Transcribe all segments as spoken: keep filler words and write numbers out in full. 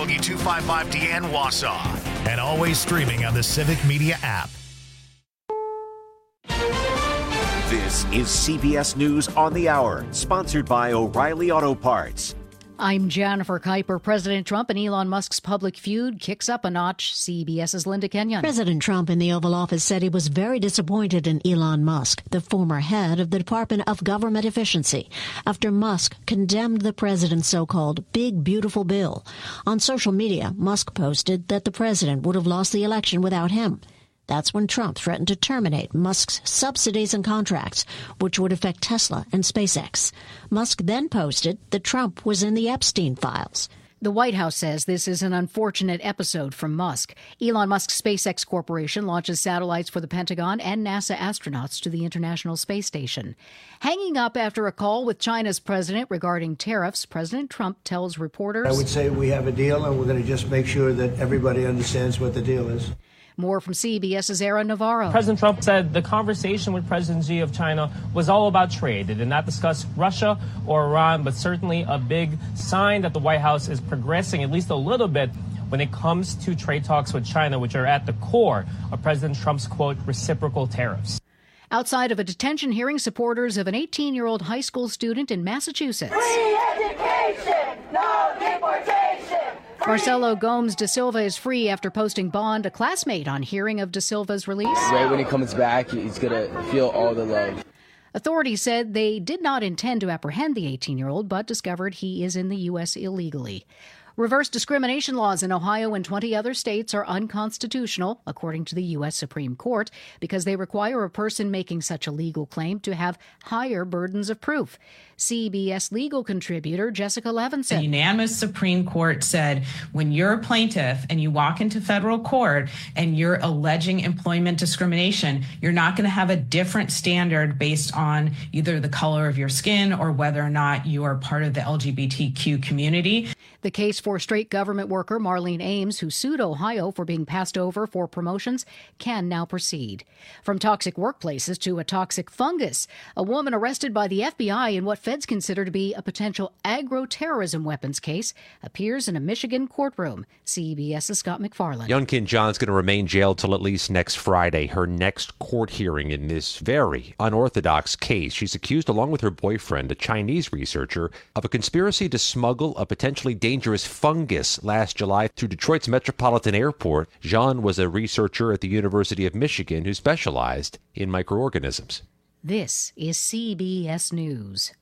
W two fifty-five Deanne Wausau, and always streaming on the Civic Media app. This is C B S News on the Hour, sponsored by O'Reilly Auto Parts. I'm Jennifer Kuiper. President Trump and Elon Musk's public feud kicks up a notch. CBS's Linda Kenyon. President Trump in the Oval Office said he was very disappointed in Elon Musk, the former head of the Department of Government Efficiency, after Musk condemned the president's so-called Big Beautiful Bill. On social media, Musk posted that the president would have lost the election without him. That's when Trump threatened to terminate Musk's subsidies and contracts, which would affect Tesla and SpaceX. Musk then posted that Trump was in the Epstein files. The White House says this is an unfortunate episode from Musk. Elon Musk's SpaceX Corporation launches satellites for the Pentagon and NASA astronauts to the International Space Station. Hanging up after a call with China's president regarding tariffs, President Trump tells reporters, I would say we have a deal, and we're going to just make sure that everybody understands what the deal is. More from CBS's Aaron Navarro. President Trump said the conversation with President Xi of China was all about trade. It did not discuss Russia or Iran, but certainly a big sign that the White House is progressing at least a little bit when it comes to trade talks with China, which are at the core of President Trump's, quote, reciprocal tariffs. Outside of a detention hearing, supporters of an eighteen-year-old high school student in Massachusetts. Free education, no deportation. Marcelo Gomes da Silva is free after posting bond, a classmate, on hearing of da Silva's release. Right when he comes back, he's going to feel all the love. Authorities said they did not intend to apprehend the eighteen-year-old, but discovered he is in the U S illegally. Reverse discrimination laws in Ohio and twenty other states are unconstitutional, according to the U S Supreme Court, because they require a person making such a legal claim to have higher burdens of proof. C B S legal contributor Jessica Levinson. The unanimous Supreme Court said when you're a plaintiff and you walk into federal court and you're alleging employment discrimination, you're not going to have a different standard based on either the color of your skin or whether or not you are part of the L G B T Q community. The case for straight government worker Marlene Ames, who sued Ohio for being passed over for promotions, can now proceed. From toxic workplaces to a toxic fungus, a woman arrested by the F B I in what feds consider to be a potential agro-terrorism weapons case appears in a Michigan courtroom. CBS's Scott McFarland. Youngkin John's going to remain jailed till at least next Friday, her next court hearing in this very unorthodox case. She's accused, along with her boyfriend, a Chinese researcher, of a conspiracy to smuggle a potentially dangerous fungus last July through Detroit's Metropolitan Airport. Jean was a researcher at the University of Michigan who specialized in microorganisms. This is C B S News.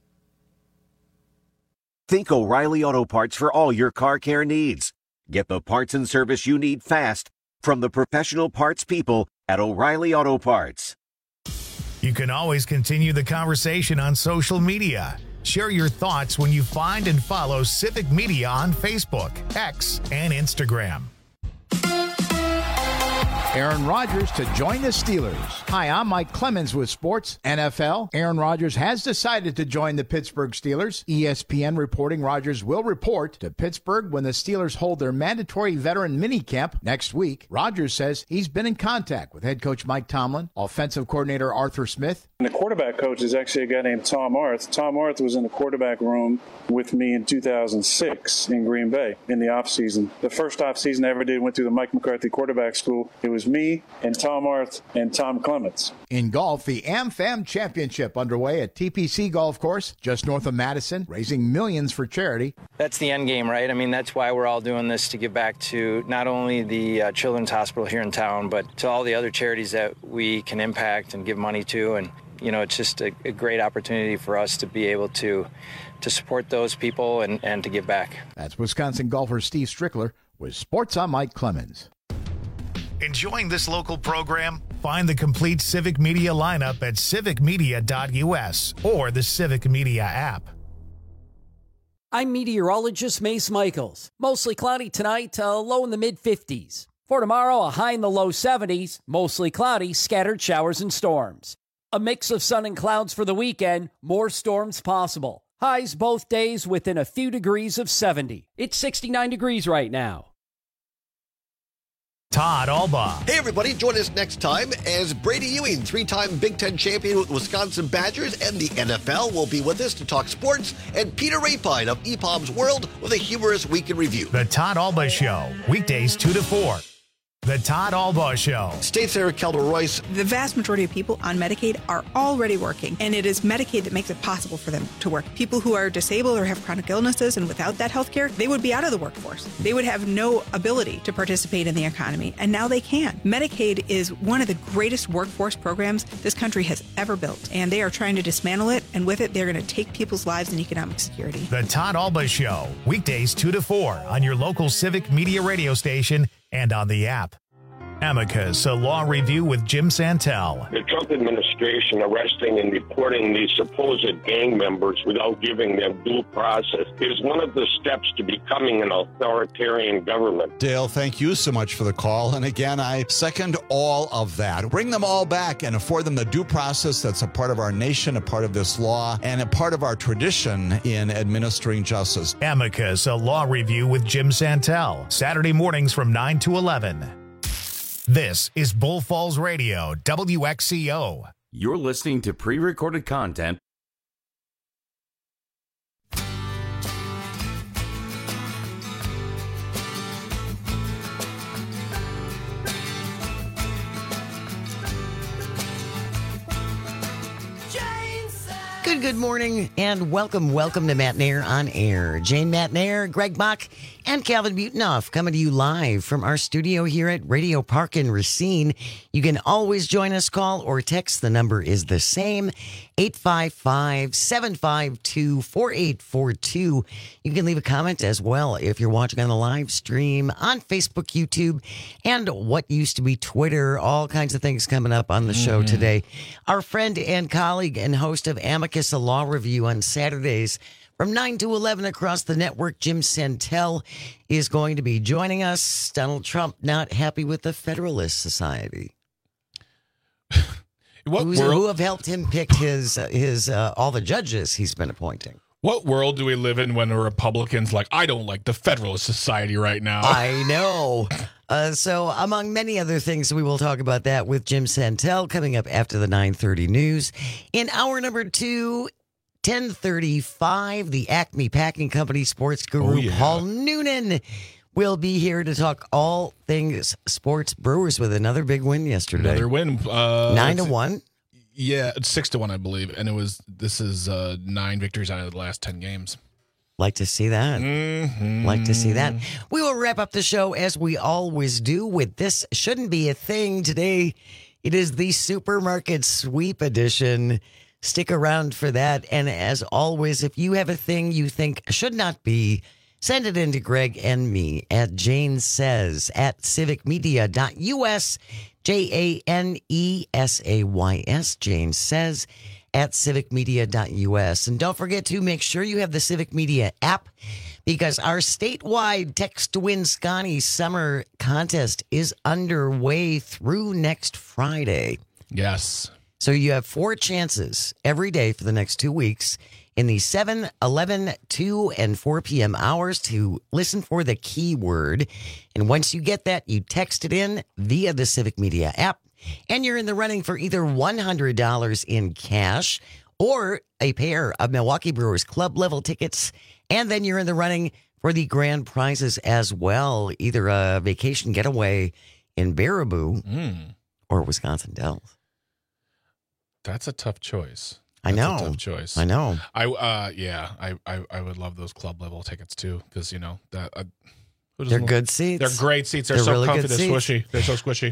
Think O'Reilly Auto Parts for all your car care needs. Get the parts and service you need fast from the professional parts people at O'Reilly Auto Parts. You can always continue the conversation on social media. Share your thoughts when you find and follow Civic Media on Facebook, X, and Instagram. Aaron Rodgers to join the Steelers. Hi, I'm Mike Clemens with Sports N F L. Aaron Rodgers has decided to join the Pittsburgh Steelers. E S P N reporting Rodgers will report to Pittsburgh when the Steelers hold their mandatory veteran minicamp next week. Rodgers says he's been in contact with head coach Mike Tomlin, offensive coordinator Arthur Smith. And the quarterback coach is actually a guy named Tom Arth. Tom Arth was in the quarterback room with me in two thousand six in Green Bay in the offseason. The first offseason I ever did went through the Mike McCarthy quarterback school. It was me and Tom Arth and Tom Clements. In golf, the AmFam Championship underway at T P C Golf Course, just north of Madison, raising millions for charity. That's the end game, right? I mean, that's why we're all doing this, to give back to not only the uh, Children's Hospital here in town, but to all the other charities that we can impact and give money to. And, you know, it's just a, a great opportunity for us to be able to to support those people and, and to give back. That's Wisconsin golfer Steve Strickler with Sports on Mike Clemens. Enjoying this local program? Find the complete Civic Media lineup at civic media dot u s or the Civic Media app. I'm meteorologist Mace Michaels. Mostly cloudy tonight, uh, low in the mid-fifties. For tomorrow, a high in the low seventies, mostly cloudy, scattered showers and storms. A mix of sun and clouds for the weekend, more storms possible. Highs both days within a few degrees of seventy. It's sixty-nine degrees right now. Todd Alba. Hey, everybody, join us next time as Brady Ewing, three-time Big Ten champion with Wisconsin Badgers and the N F L, will be with us to talk sports, and Peter Rapine of E P O M's World with a humorous week in review. The Todd Alba Show, weekdays two to four. The Todd Alba Show. State Senator Kelda Royce. The vast majority of people on Medicaid are already working, and it is Medicaid that makes it possible for them to work. People who are disabled or have chronic illnesses and without that health care, they would be out of the workforce. They would have no ability to participate in the economy, and now they can. Medicaid is one of the greatest workforce programs this country has ever built, and they are trying to dismantle it, and with it, they're going to take people's lives and economic security. The Todd Alba Show, weekdays two to four on your local Civic Media radio station and on the app. Amicus, a law review with Jim Santel. The Trump administration arresting and deporting these supposed gang members without giving them due process is one of the steps to becoming an authoritarian government. Dale, thank you so much for the call. And again, I second all of that. Bring them all back and afford them the due process that's a part of our nation, a part of this law, and a part of our tradition in administering justice. Amicus, a law review with Jim Santel. Saturday mornings from nine to eleven. This is Bull Falls Radio, W X C O. You're listening to pre-recorded content. Good, good morning, and welcome, welcome to Matt Nair on Air. Jane Matt Nair, Greg Bach, and Calvin Butenoff coming to you live from our studio here at Radio Park in Racine. You can always join us, call or text. The number is the same, eight five five, seven five two, four eight four two. You can leave a comment as well if you're watching on the live stream on Facebook, YouTube, and what used to be Twitter. All kinds of things coming up on the show Mm-hmm. today. Our friend and colleague and host of Amicus, a law review on Saturdays from nine to eleven across the network, Jim Santel, is going to be joining us. Donald Trump not happy with the Federalist Society. What Who's, world? Who have helped him pick his, uh, his uh, all the judges he's been appointing. What world do we live in when a Republican's like, I don't like the Federalist Society right now? I know. Uh, so, among many other things, we will talk about that with Jim Santel coming up after the nine thirty news. In hour number two, ten thirty-five, the Acme Packing Company sports guru, Oh, yeah. Paul Noonan, will be here to talk all things sports. Brewers with another big win yesterday. Another win. Uh, Nine to one. Yeah, it's six to one, I believe. And it was, this is uh, nine victories out of the last ten games. Like to see that. Mm-hmm. Like to see that. We will wrap up the show as we always do with This Shouldn't Be a Thing. Today, it is the Supermarket Sweep Edition. Stick around for that. And as always, if you have a thing you think should not be, send it in to Greg and me at Jane Says at civic media dot U S. J A N E S A Y S. Jane Says at civic media dot U S. And don't forget to make sure you have the Civic Media app, because our statewide Text to Win Scotty Summer Contest is underway through next Friday. Yes. So you have four chances every day for the next two weeks in the seven, eleven, two, and four p.m. hours to listen for the keyword. And once you get that, you text it in via the Civic Media app, and you're in the running for either one hundred dollars in cash or a pair of Milwaukee Brewers club level tickets. And then you're in the running for the grand prizes as well, either a vacation getaway in Baraboo Mm. or Wisconsin Dells. That's a tough choice. I That's know. a tough choice. I know. I uh yeah, I I, I would love those club level tickets too, because you know that uh, who doesn't They're love- good seats. They're great seats. They're, They're so really comfy. good They're seats. squishy. They're so squishy.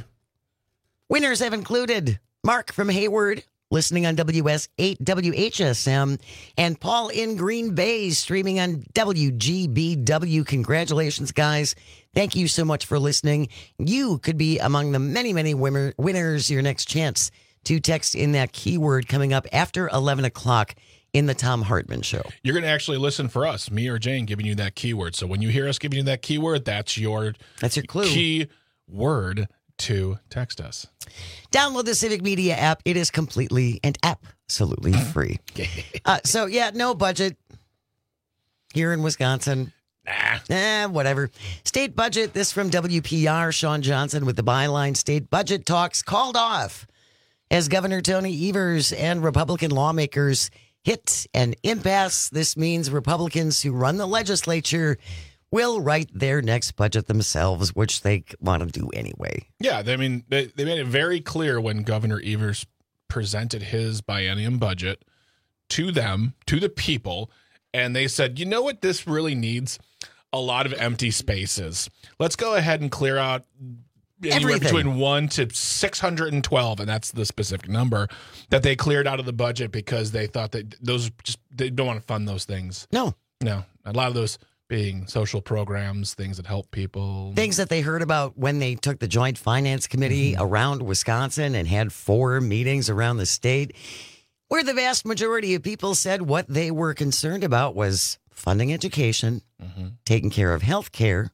Winners have included Mark from Hayward, listening on W S eight W H S M, and Paul in Green Bay, streaming on W G B W. Congratulations, guys. Thank you so much for listening. You could be among the many, many winner- winners. Your next chance to text in that keyword coming up after eleven o'clock in the Tom Hartman Show. You're going to actually listen for us, me or Jane, giving you that keyword. So when you hear us giving you that keyword, that's your that's your clue. Key word to text us. Download the Civic Media app. It is completely and absolutely free. uh, so, yeah, no budget here in Wisconsin. Nah. Eh, whatever. State budget. This from W P R. Sean Johnson with the byline. State budget talks called off as Governor Tony Evers and Republican lawmakers hit an impasse. This means Republicans who run the legislature will write their next budget themselves, which they want to do anyway. Yeah, I mean, they, they made it very clear when Governor Evers presented his biennium budget to them, to the people, and they said, you know what this really needs? A lot of empty spaces. Let's go ahead and clear out anywhere Everything. between one to six hundred twelve, and that's the specific number that they cleared out of the budget because they thought that those just, they don't want to fund those things. No. No. A lot of those being social programs, things that help people. Things that they heard about when they took the Joint Finance Committee mm-hmm. around Wisconsin and had four meetings around the state, where the vast majority of people said what they were concerned about was funding education, mm-hmm. taking care of health care.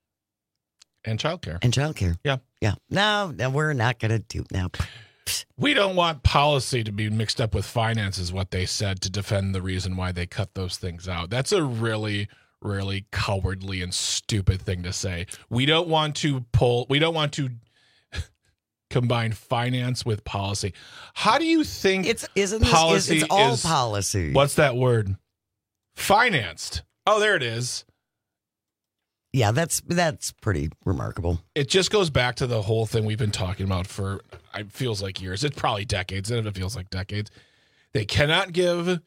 And childcare. And childcare. Yeah. Yeah. No, no, we're not going to do now. We don't want policy to be mixed up with finance, is what they said, to defend the reason why they cut those things out. That's a really, really cowardly and stupid thing to say. We don't want to pull, we don't want to combine finance with policy. How do you think it's isn't this, policy it's all is, policy? What's that word? Financed. Oh, there it is. Yeah, that's that's pretty remarkable. It just goes back to the whole thing we've been talking about for, it feels like years. It's probably decades. It feels like decades. They cannot give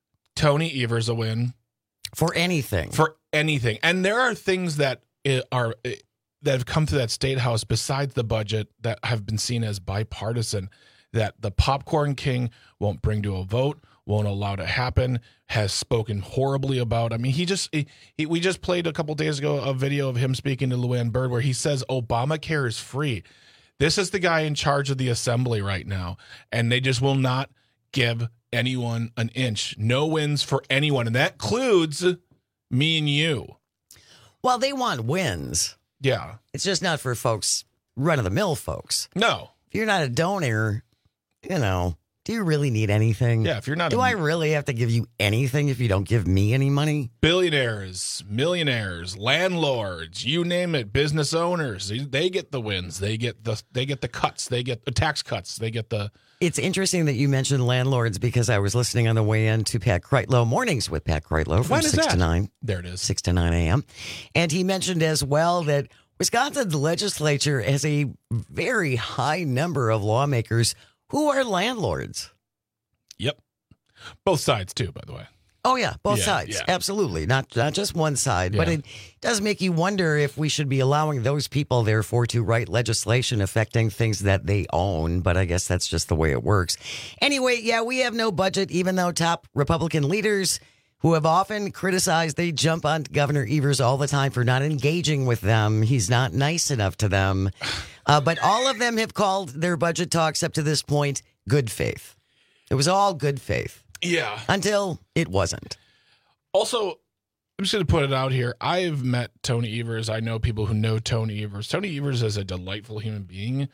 Tony Evers a win. For anything. For anything. And there are things that are that have come to that state house besides the budget that have been seen as bipartisan, that the popcorn king won't bring to a vote, won't allow to happen, has spoken horribly about. I mean, he just, he, he, we just played a couple days ago a video of him speaking to Luann Byrd where he says Obamacare is free. This is the guy in charge of the assembly right now, and they just will not give anyone an inch. No wins for anyone, and that includes me and you. Well, they want wins. Yeah. It's just not for folks, run-of-the-mill folks. No. If you're not a donor, you know, do you really need anything? Yeah, if you're not Do a, I really have to give you anything if you don't give me any money? Billionaires, millionaires, landlords, you name it, business owners, they get the wins. They get the they get the cuts. They get the tax cuts. They get the It's interesting that you mentioned landlords because I was listening on the way in to Pat Kreitlow, Mornings with Pat Kreitlow from When is six that? to nine. There it is. six to nine a.m. And he mentioned as well that Wisconsin's legislature has a very high number of lawmakers who are landlords. Yep. Both sides, too, by the way. Oh, yeah, both Yeah, sides. yeah. Absolutely. Not not just one side. But Yeah. it does make you wonder if we should be allowing those people, therefore, to write legislation affecting things that they own. But I guess that's just the way it works. Anyway, yeah, we have no budget, even though top Republican leaders who have often criticized, they jump on Governor Evers all the time for not engaging with them. He's not nice enough to them. Uh, but all of them have called their budget talks up to this point good faith. It was all good faith. Yeah. Until it wasn't. Also, I'm just going to put it out here. I've met Tony Evers. I know people who know Tony Evers. Tony Evers is a delightful human being.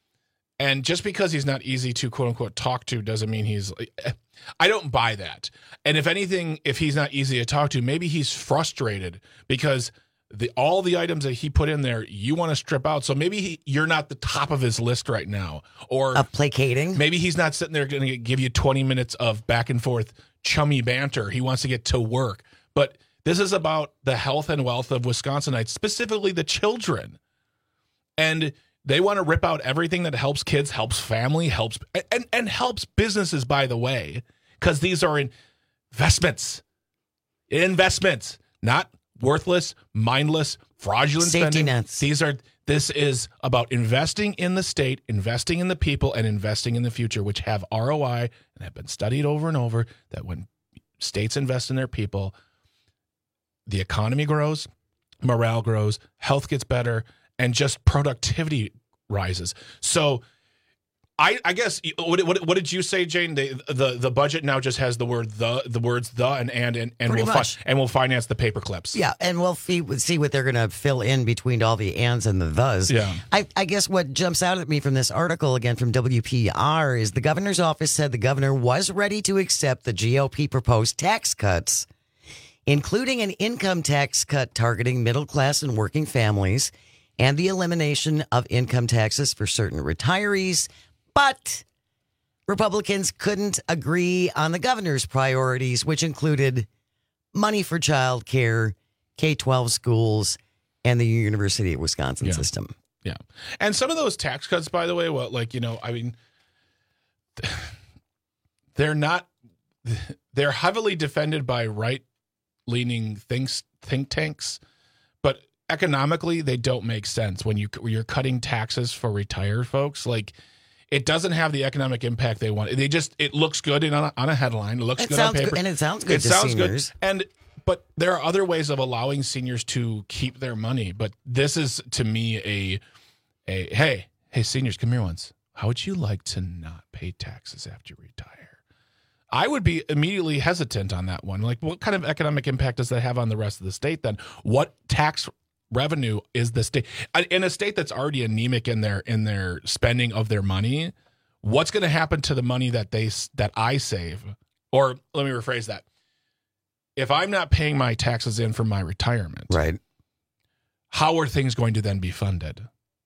And just because he's not easy to, quote unquote, talk to doesn't mean he's. I don't buy that. And if anything, if he's not easy to talk to, maybe he's frustrated because the all the items that he put in there, you want to strip out. So maybe he, you're not the top of his list right now. Or uh, placating. Maybe he's not sitting there going to give you twenty minutes of back and forth chummy banter. He wants to get to work. But this is about the health and wealth of Wisconsinites, specifically the children. And they want to rip out everything that helps kids, helps family, helps and, and helps businesses, by the way, because these are investments. Investments, not worthless, mindless, fraudulent Safety spending. nets. These are this is about investing in the state, investing in the people, and investing in the future, which have R O I and have been studied over and over that when states invest in their people, the economy grows, morale grows, health gets better, and just productivity rises. So I, I guess what, what what did you say, Jane? They, the the budget now just has the word the the words the and and and, and Pretty we'll much. fi- and we'll finance the paper clips. Yeah, and we'll see, see what they're going to fill in between all the ands and the thes. Yeah. I, I guess what jumps out at me from this article, again from W P R, is the governor's office said the governor was ready to accept the G O P proposed tax cuts including an income tax cut targeting middle class and working families and the elimination of income taxes for certain retirees. But Republicans couldn't agree on the governor's priorities, which included money for child care, K twelve schools, and the University of Wisconsin yeah. system. Yeah. And some of those tax cuts, by the way, well, like, you know, I mean, they're not, they're heavily defended by right-leaning think, think tanks, but economically, they don't make sense when, you, when you're cutting taxes for retired folks. Like, it doesn't have the economic impact they want. They just, it looks good in, on, a, on a headline. It looks it good on paper. Good, and it sounds good it to sounds seniors. Good. And, but there are other ways of allowing seniors to keep their money. But this is, to me, a, a hey, hey, seniors, come here once. How would you like to not pay taxes after you retire? I would be immediately hesitant on that one. Like, what kind of economic impact does that have on the rest of the state then? What tax revenue is the state in a state that's already anemic in their in their spending of their money? What's going to happen to the money that they that I save? Or let me rephrase that: if I'm not paying my taxes in for my retirement, right? How are things going to then be funded?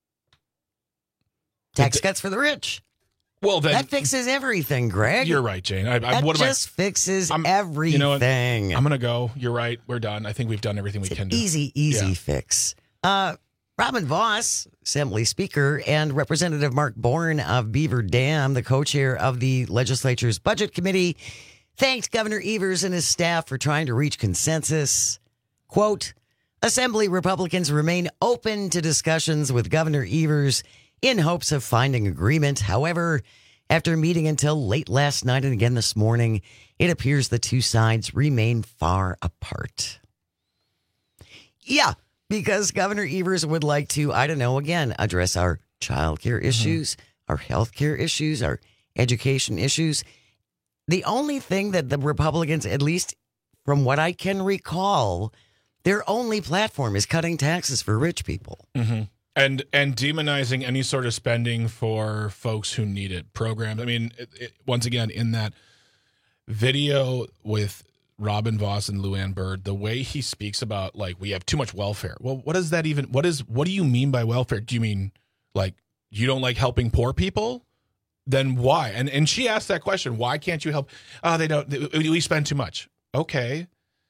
Tax it, cuts for the rich. Well, then that fixes everything, Greg. You're right, Jane. I, I, that what just am I, fixes I'm, everything. You know what? I'm going to go. You're right. We're done. I think we've done everything it's we can an do. Easy, easy yeah. fix. Uh, Robin Vos, Assembly Speaker, and Representative Mark Bourne of Beaver Dam, the co-chair of the legislature's Budget Committee, thanked Governor Evers and his staff for trying to reach consensus. Quote, Assembly Republicans remain open to discussions with Governor Evers in hopes of finding agreement. However, after meeting until late last night and again this morning, it appears the two sides remain far apart. Yeah, because Governor Evers would like to, I don't know, again, address our child care issues, mm-hmm. our health care issues, our education issues. The only thing that the Republicans, at least from what I can recall, their only platform is cutting taxes for rich people. Mm-hmm. And and demonizing any sort of spending for folks who need it. Programs. I mean, it, it, once again, in that video with Robin Vos and Luann Byrd, the way he speaks about, like, we have too much welfare. Well, what does that even, what is, what do you mean by welfare? Do you mean, like, you don't like helping poor people? Then why? And and she asked that question, why can't you help? Oh, they don't, they, we spend too much. Okay.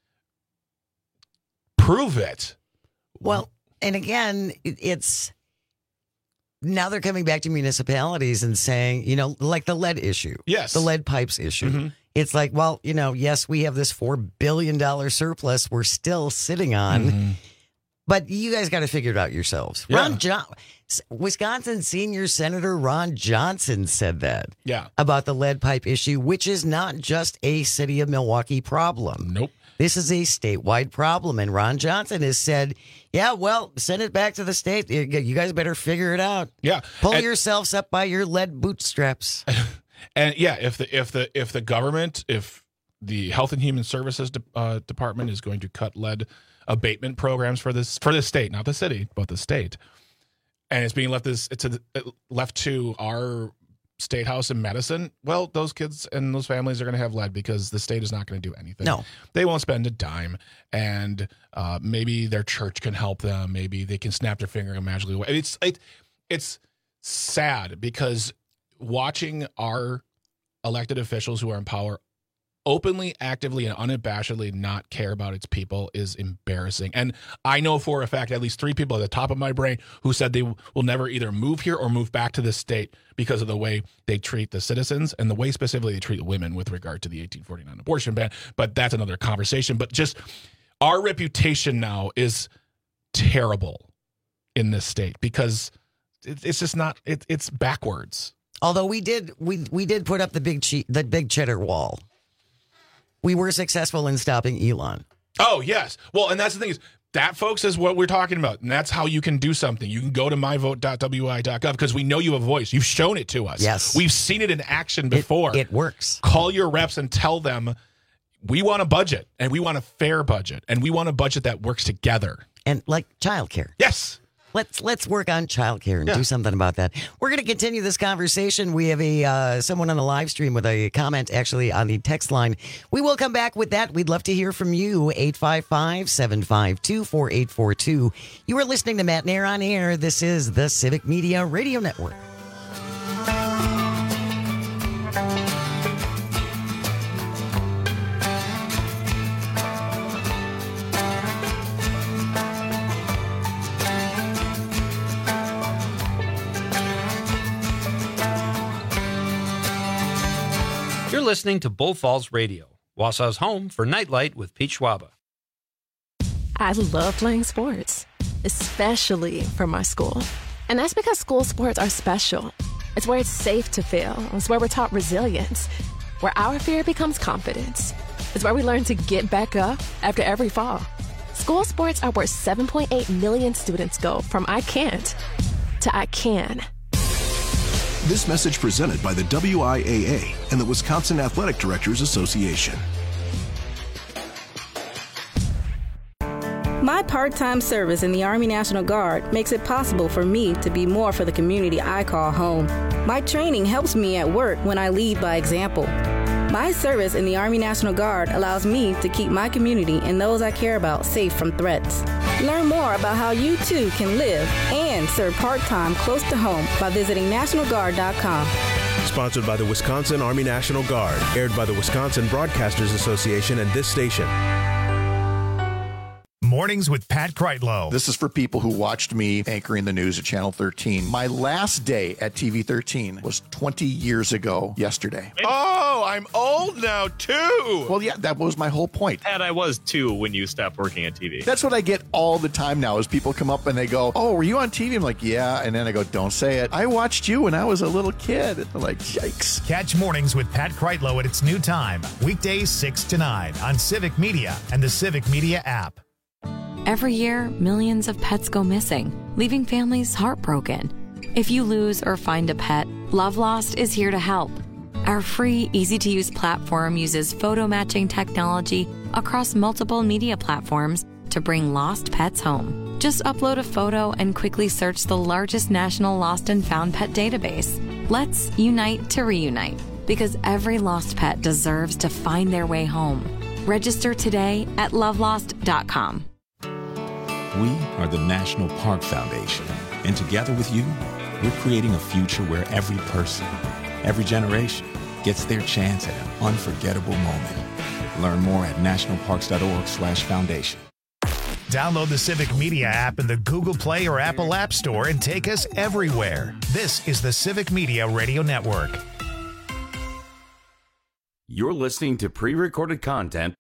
Prove it. Well, and again, it's now they're coming back to municipalities and saying, you know, like the lead issue. Yes. The lead pipes issue. Mm-hmm. It's like, well, you know, yes, we have this four billion dollars surplus we're still sitting on, mm-hmm. but you guys got to figure it out yourselves. Yeah. Ron John, Wisconsin senior Senator Ron Johnson said that yeah. about the lead pipe issue, which is not just a city of Milwaukee problem. Nope. This is a statewide problem. And Ron Johnson has said, yeah, well, send it back to the state. You guys better figure it out. Yeah. Pull and, yourselves up by your lead bootstraps. And yeah, if the if the if the government, if the Health and Human Services de- uh, Department is going to cut lead abatement programs for this for the state, not the city, but the state, and it's being left this it's a, left to our state house in Madison, well, those kids and those families are going to have lead because the state is not going to do anything. No. They won't spend a dime, and uh, maybe their church can help them. Maybe they can snap their finger and magically away. It's it, it's sad because watching our elected officials who are in power openly, actively, and unabashedly not care about its people is embarrassing. And I know for a fact at least three people at the top of my brain who said they will never either move here or move back to this state because of the way they treat the citizens and the way specifically they treat women with regard to the eighteen forty-nine abortion ban. But that's another conversation. But just our reputation now is terrible in this state because it, it's just not, it, it's backwards. Although we did, we we did put up the big che- the big cheddar wall. We were successful in stopping Elon. Oh, yes. Well, and that's the thing is, that, folks, is what we're talking about. And that's how you can do something. You can go to my vote dot w i dot gov because we know you have a voice. You've shown it to us. Yes. We've seen it in action before. It, it works. Call your reps and tell them we want a budget, and we want a fair budget, and we want a budget that works together. And like childcare. Yes. Let's let's work on childcare and Yeah. do something about that. We're going to continue this conversation. We have a uh, someone on the live stream with a comment actually on the text line. We will come back with that. We'd love to hear from you. eight five five, seven five two, four eight four two. You are listening to Matt Nair on Air. This is the Civic Media Radio Network. You're listening to Bull Falls Radio, Wausau's home for Nightlight with Pete Schwaba. I love playing sports, especially for my school. And that's because school sports are special. It's where it's safe to fail. It's where we're taught resilience, where our fear becomes confidence. It's where we learn to get back up after every fall. School sports are where seven point eight million students go from I can't to I can. This message presented by the W I A A and the Wisconsin Athletic Directors Association. My part-time service in the Army National Guard makes it possible for me to be more for the community I call home. My training helps me at work when I lead by example. My service in the Army National Guard allows me to keep my community and those I care about safe from threats. Learn more about how you too can live and serve part-time close to home by visiting national guard dot com. Sponsored by the Wisconsin Army National Guard. Aired by the Wisconsin Broadcasters Association and this station. Mornings with Pat Kreitlow. This is for people who watched me anchoring the news at Channel thirteen. My last day at T V thirteen was twenty years ago yesterday. Oh, I'm old now, too. Well, yeah, that was my whole point. And I was, too, when you stopped working at T V. That's what I get all the time now is people come up and they go, oh, were you on T V? I'm like, yeah. And then I go, don't say it. I watched you when I was a little kid. And they're like, yikes. Catch Mornings with Pat Kreitlow at its new time, weekdays six to nine on Civic Media and the Civic Media app. Every year, millions of pets go missing, leaving families heartbroken. If you lose or find a pet, Love Lost is here to help. Our free, easy-to-use platform uses photo matching technology across multiple media platforms to bring lost pets home. Just upload a photo and quickly search the largest national lost and found pet database. Let's unite to reunite, because every lost pet deserves to find their way home. Register today at love lost dot com. We are the National Park Foundation, and together with you, we're creating a future where every person, every generation, gets their chance at an unforgettable moment. Learn more at national parks dot org slash foundation. Download the Civic Media app in the Google Play or Apple App Store and take us everywhere. This is the Civic Media Radio Network. You're listening to pre-recorded content.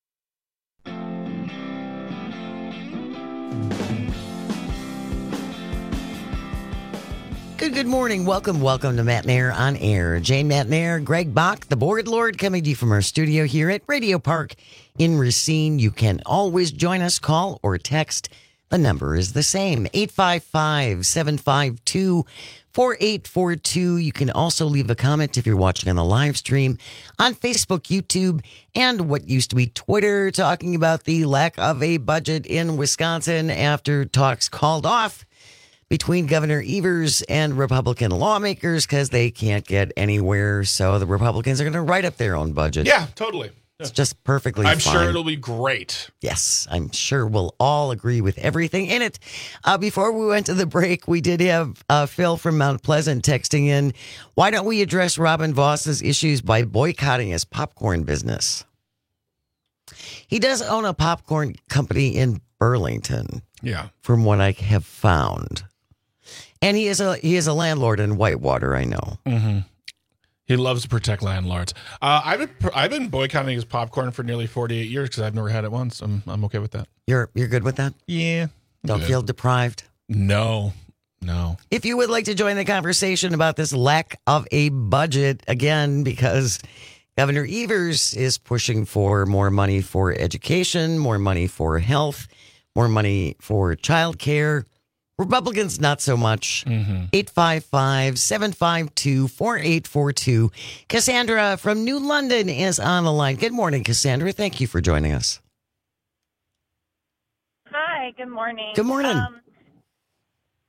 Good, good morning. Welcome, welcome to Matt Nair on Air. Jane Matt Nair, Greg Bach, the board lord, coming to you from our studio here at Radio Park in Racine. You can always join us, call or text. The number is the same, eight five five, seven five two, four eight four two. You can also leave a comment if you're watching on the live stream on Facebook, YouTube, and what used to be Twitter, talking about the lack of a budget in Wisconsin after talks called off between Governor Evers and Republican lawmakers because they can't get anywhere. So the Republicans are going to write up their own budget. Yeah, totally. It's just perfectly I'm fine. sure it'll be great. Yes, I'm sure we'll all agree with everything in it. Uh, before we went to the break, we did have uh, Phil from Mount Pleasant texting in, why don't we address Robin Voss's issues by boycotting his popcorn business? He does own a popcorn company in Burlington. Yeah. From what I have found. And he is a he is a landlord in Whitewater, I know. Mm-hmm. He loves to protect landlords. Uh, I've been I've been boycotting his popcorn for nearly forty-eight years because I've never had it once. I'm I'm okay with that. You're you're good with that? Yeah. Don't good. feel deprived? No, no. If you would like to join the conversation about this lack of a budget, again, because Governor Evers is pushing for more money for education, more money for health, more money for childcare. Republicans, not so much. Mm-hmm. eight five five, seven five two, four eight four two. Cassandra from New London is on the line. Good morning, Cassandra. Thank you for joining us. Hi, good morning. Good morning. Um,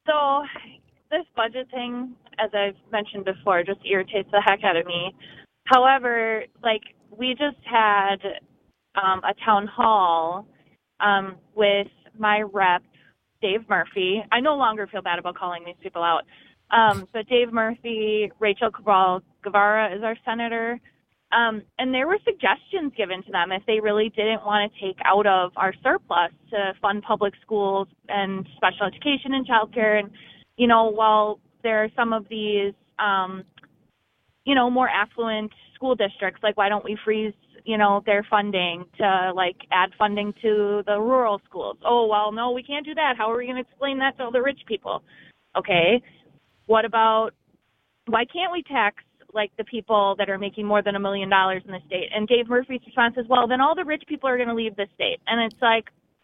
So this budget thing, as I've mentioned before, just irritates the heck out of me. However, like, we just had um, a town hall um, with my rep, Dave Murphy. I no longer feel bad about calling these people out. Um, but Dave Murphy, Rachel Cabral Guevara is our senator. Um, and there were suggestions given to them if they really didn't want to take out of our surplus to fund public schools and special education and childcare. And, you know, while there are some of these, um, you know, more affluent school districts, like why don't we freeze, you know, their funding to, like, add funding to the rural schools? Oh, well, no, we can't do that. How are we going to explain that to all the rich people? Okay. What about, why can't we tax, like, the people that are making more than a million dollars in the state? And Dave Murphy's response is, well, then all the rich people are going to leave the state. And it's like,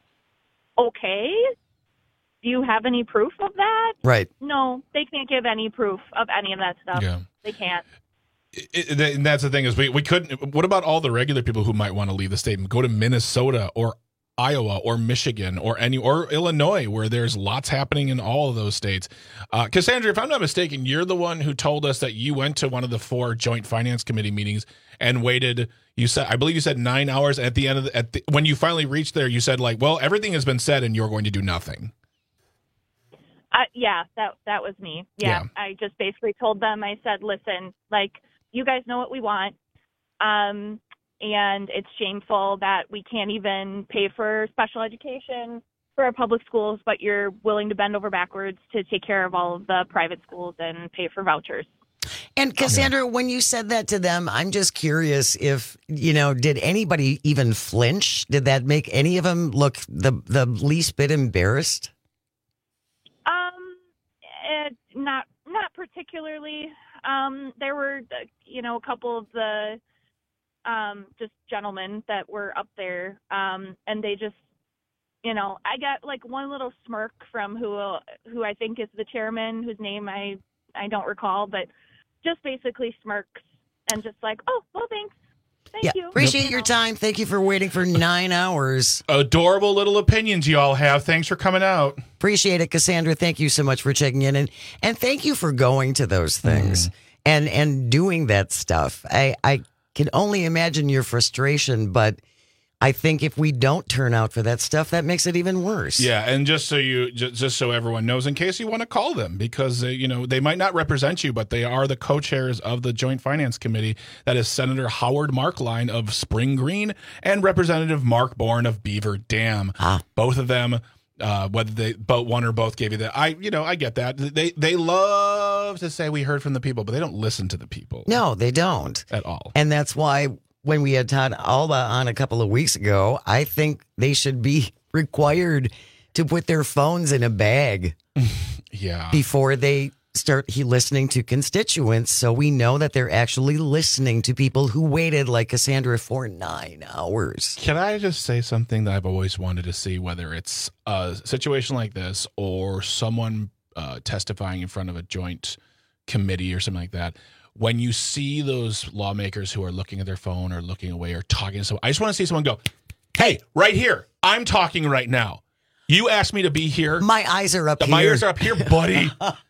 okay, do you have any proof of that? Right. No, they can't give any proof of any of that stuff. Yeah. They can't. It, it, and that's the thing is we, we couldn't. What about all the regular people who might want to leave the state and go to Minnesota or Iowa or Michigan or any or Illinois, where there's lots happening in all of those states? Uh, Cassandra, if I'm not mistaken, you're the one who told us that you went to one of the four Joint Finance Committee meetings and waited. You said, I believe you said nine hours at the end of the, at the, when you finally reached there. You said, like, well, everything has been said and you're going to do nothing. Uh, yeah, that that was me. Yeah, Yeah. I just basically told them. I said, listen, like, you guys know what we want. Um, and it's shameful that we can't even pay for special education for our public schools, but you're willing to bend over backwards to take care of all of the private schools and pay for vouchers. And Cassandra, when you said that to them, I'm just curious if, you know, did anybody even flinch? Did that make any of them look the, the least bit embarrassed? Um, eh, not, not particularly. Um, there were, uh, you know, a couple of the um, just gentlemen that were up there, um, and they just, you know, I got like one little smirk from who uh, who I think is the chairman, whose name I, I don't recall, but just basically smirks and just like, oh, well, thanks. Thank yeah, you. appreciate your time. Thank you for waiting for nine hours. Adorable little opinions you all have. Thanks for coming out. Appreciate it, Cassandra. Thank you so much for checking in, and and thank you for going to those things mm. and and doing that stuff. I I can only imagine your frustration, but I think if we don't turn out for that stuff, that makes it even worse. Yeah, and just so you, just, just so everyone knows, in case you want to call them, because uh, you know they might not represent you, but they are the co-chairs of the Joint Finance Committee. That is Senator Howard Markline of Spring Green and Representative Mark Bourne of Beaver Dam. Ah. Both of them, uh, whether they, both one or both, gave you that. I, you know, I get that. They they love to say we heard from the people, but they don't listen to the people. No, they don't at all, and that's why. When we had Todd Alba on a couple of weeks ago, I think they should be required to put their phones in a bag. Yeah. Before they start he listening to constituents, so we know that they're actually listening to people who waited like Cassandra for nine hours. Can I just say something that I've always wanted to see, whether it's a situation like this or someone uh, testifying in front of a joint committee or something like that? When you see those lawmakers who are looking at their phone or looking away or talking to someone, I just want to see someone go, hey, right here, I'm talking right now. You asked me to be here. My eyes are up My here. My ears are up here, buddy.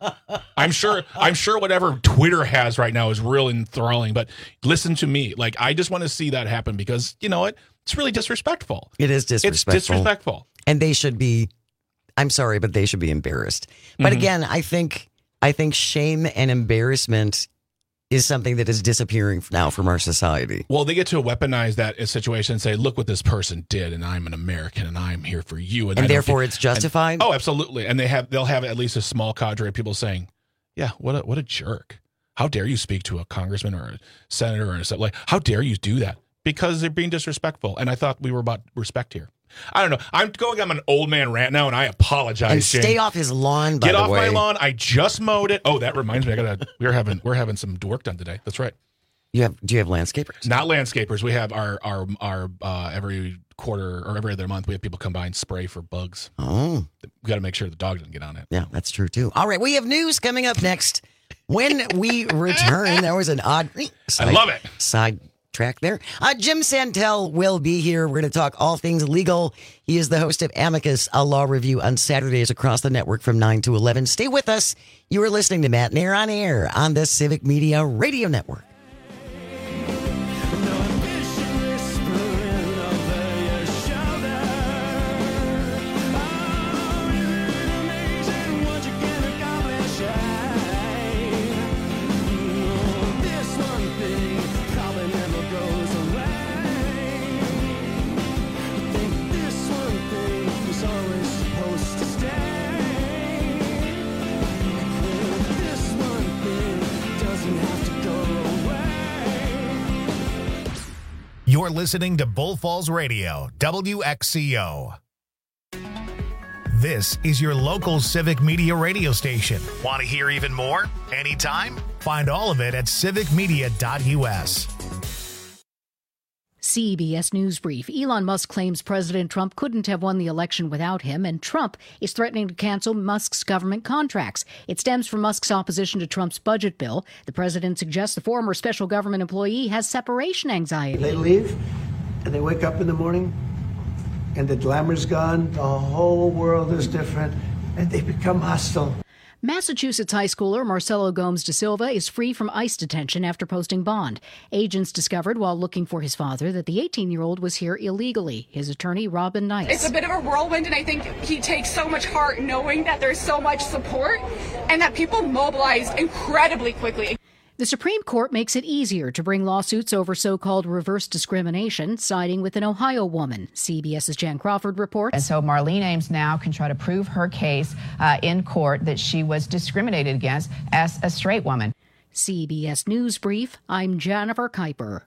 I'm sure I'm sure whatever Twitter has right now is real enthralling, but listen to me. Like, I just want to see that happen because, you know what? It's really disrespectful. It is disrespectful. It's disrespectful. And they should be, I'm sorry, but they should be embarrassed. But Mm-hmm. again, I think I think shame and embarrassment is something that is disappearing now from our society. Well, they get to weaponize that situation and say, look what this person did, and I'm an American, and I'm here for you. And, and therefore it's justified? And, oh, absolutely. And they have, they'll have at least a small cadre of people saying, yeah, what a, what a jerk. How dare you speak to a congressman or a senator or a, like, how dare you do that? Because they're being disrespectful. And I thought we were about respect here. I don't know. I'm going. I'm an old man rant now, and I apologize. And Shane. stay off his lawn. By Get the off way. my lawn. I just mowed it. Oh, that reminds me. I gotta. We're having. We're having some work done today. That's right. You have? Do you have landscapers? Not landscapers. We have our our our uh, every quarter or every other month we have people come by and spray for bugs. Oh, we got to make sure the dog doesn't get on it. Yeah, that's true too. All right, we have news coming up next. When we return, there was an odd. Side, I love it. Side track there. Uh, Jim Santel will be here. We're going to talk all things legal. He is the host of Amicus, a law review on Saturdays across the network from nine to eleven. Stay with us. You are listening to Matt Nair on Air on the Civic Media Radio Network. You're listening to Bull Falls Radio, W X C O. This is your local Civic Media radio station. Want to hear even more? Anytime? Find all of it at civic media dot U S. C B S News Brief. Elon Musk claims President Trump couldn't have won the election without him, and Trump is threatening to cancel Musk's government contracts. It stems from Musk's opposition to Trump's budget bill. The president suggests the former special government employee has separation anxiety. They leave, and they wake up in the morning, and the glamour's gone, the whole world is different, and they become hostile. Massachusetts high schooler Marcelo Gomes da Silva is free from ICE detention after posting bond. Agents discovered while looking for his father that the eighteen-year-old was here illegally. His attorney, Robin Nice. It's a bit of a whirlwind, and I think he takes so much heart knowing that there's so much support and that people mobilize incredibly quickly. The Supreme Court makes it easier to bring lawsuits over so-called reverse discrimination, siding with an Ohio woman. CBS's Jan Crawford reports. And so Marlene Ames now can try to prove her case uh, in court that she was discriminated against as a straight woman. C B S News Brief, I'm Jennifer Kuiper.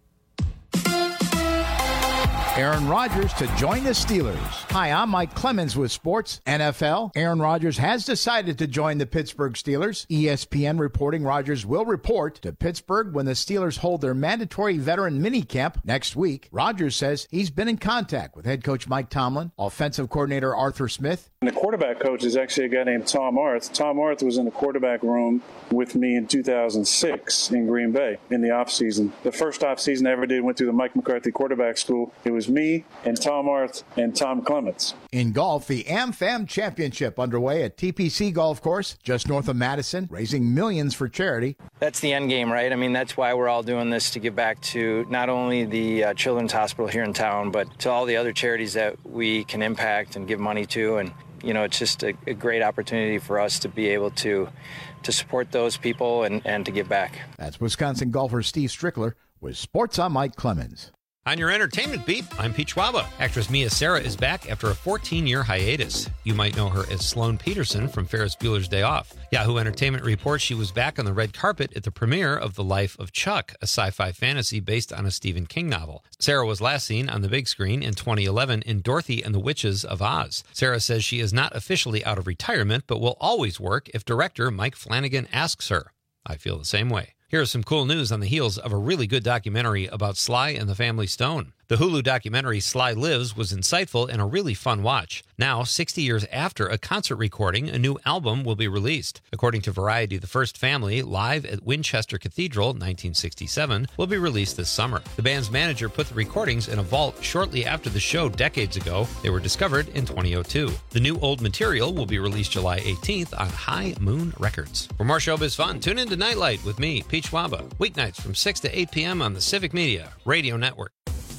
Aaron Rodgers to join the Steelers. Hi, I'm Mike Clemens with Sports N F L. Aaron Rodgers has decided to join the Pittsburgh Steelers. E S P N reporting Rodgers will report to Pittsburgh when the Steelers hold their mandatory veteran minicamp next week. Rodgers says he's been in contact with head coach Mike Tomlin, offensive coordinator Arthur Smith. And the quarterback coach is actually a guy named Tom Arth. Tom Arth was in the quarterback room with me in two thousand six in Green Bay in the offseason. The first offseason I ever did went through the Mike McCarthy quarterback school. It was me and Tom Arth and Tom Clements. In golf, the AmFam Championship underway at T P C Golf Course, just north of Madison, raising millions for charity. That's the end game, right? I mean, that's why we're all doing this, to give back to not only the uh, Children's Hospital here in town, but to all the other charities that we can impact and give money to. And, you know, it's just a, a great opportunity for us to be able to to support those people and, and to give back. That's Wisconsin golfer Steve Strickler with Sports. I'm Mike Clemens. On your entertainment beat, I'm Pete Schwaba. Actress Mia Sara is back after a fourteen-year hiatus. You might know her as Sloane Peterson from Ferris Bueller's Day Off. Yahoo Entertainment reports she was back on the red carpet at the premiere of The Life of Chuck, a sci-fi fantasy based on a Stephen King novel. Sara was last seen on the big screen in twenty eleven in Dorothy and the Witches of Oz. Sara says she is not officially out of retirement, but will always work if director Mike Flanagan asks her. I feel the same way. Here's some cool news on the heels of a really good documentary about Sly and the Family Stone. The Hulu documentary Sly Lives was insightful and a really fun watch. Now, sixty years after a concert recording, a new album will be released. According to Variety, The First Family, live at Winchester Cathedral, nineteen sixty-seven, will be released this summer. The band's manager put the recordings in a vault shortly after the show decades ago. They were discovered in twenty oh two. The new old material will be released July eighteenth on High Moon Records. For more showbiz fun, tune in to Nightlight with me, Pete Schwaba, weeknights from six to eight p.m. on the Civic Media Radio Network.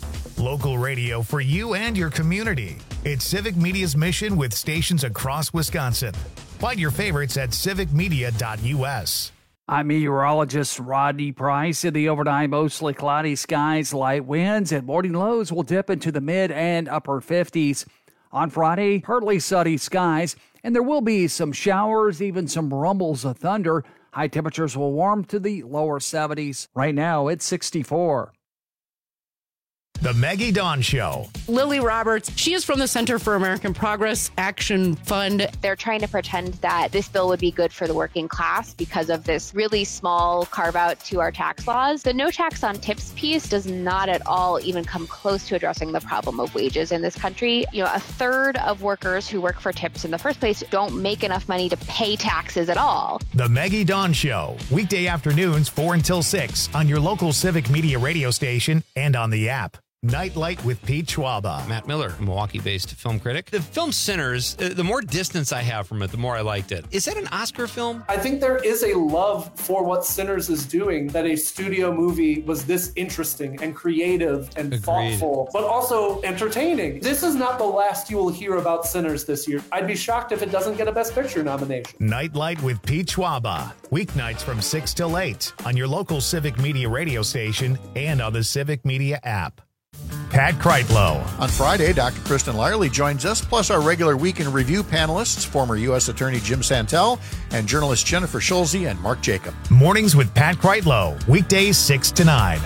Local radio for you and your community. It's Civic Media's mission with stations across Wisconsin. Find your favorites at civic media dot U S. I'm meteorologist Rodney Price. In the overnight, mostly cloudy skies, light winds, and morning lows will dip into the mid and upper fifties. On Friday, partly sunny skies, and there will be some showers, even some rumbles of thunder. High temperatures will warm to the lower seventies. Right now, it's sixty-four. The Maggie Dawn Show. Lily Roberts, she is from the Center for American Progress Action Fund. They're trying to pretend that this bill would be good for the working class because of this really small carve out to our tax laws. The no tax on tips piece does not at all even come close to addressing the problem of wages in this country. You know, a third of workers who work for tips in the first place don't make enough money to pay taxes at all. The Maggie Dawn Show. Weekday afternoons, four until six on your local Civic Media radio station and on the app. Nightlight with Pete Schwaba. Matt Miller, Milwaukee-based film critic. The film Sinners, uh, the more distance I have from it, the more I liked it. Is that an Oscar film? I think there is a love for what Sinners is doing, that a studio movie was this interesting and creative and Agreed. thoughtful, but also entertaining. This is not the last you will hear about Sinners this year. I'd be shocked if it doesn't get a Best Picture nomination. Nightlight with Pete Schwaba. Weeknights from six till eight on your local Civic Media radio station and on the Civic Media app. Pat Kreitlow. On Friday, Doctor Kristen Lyerly joins us, plus our regular Week in Review panelists, former U S Attorney Jim Santel and journalist Jennifer Schulze and Mark Jacob. Mornings with Pat Kreitlow, weekdays six to nine.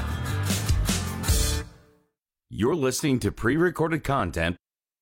You're listening to pre-recorded content.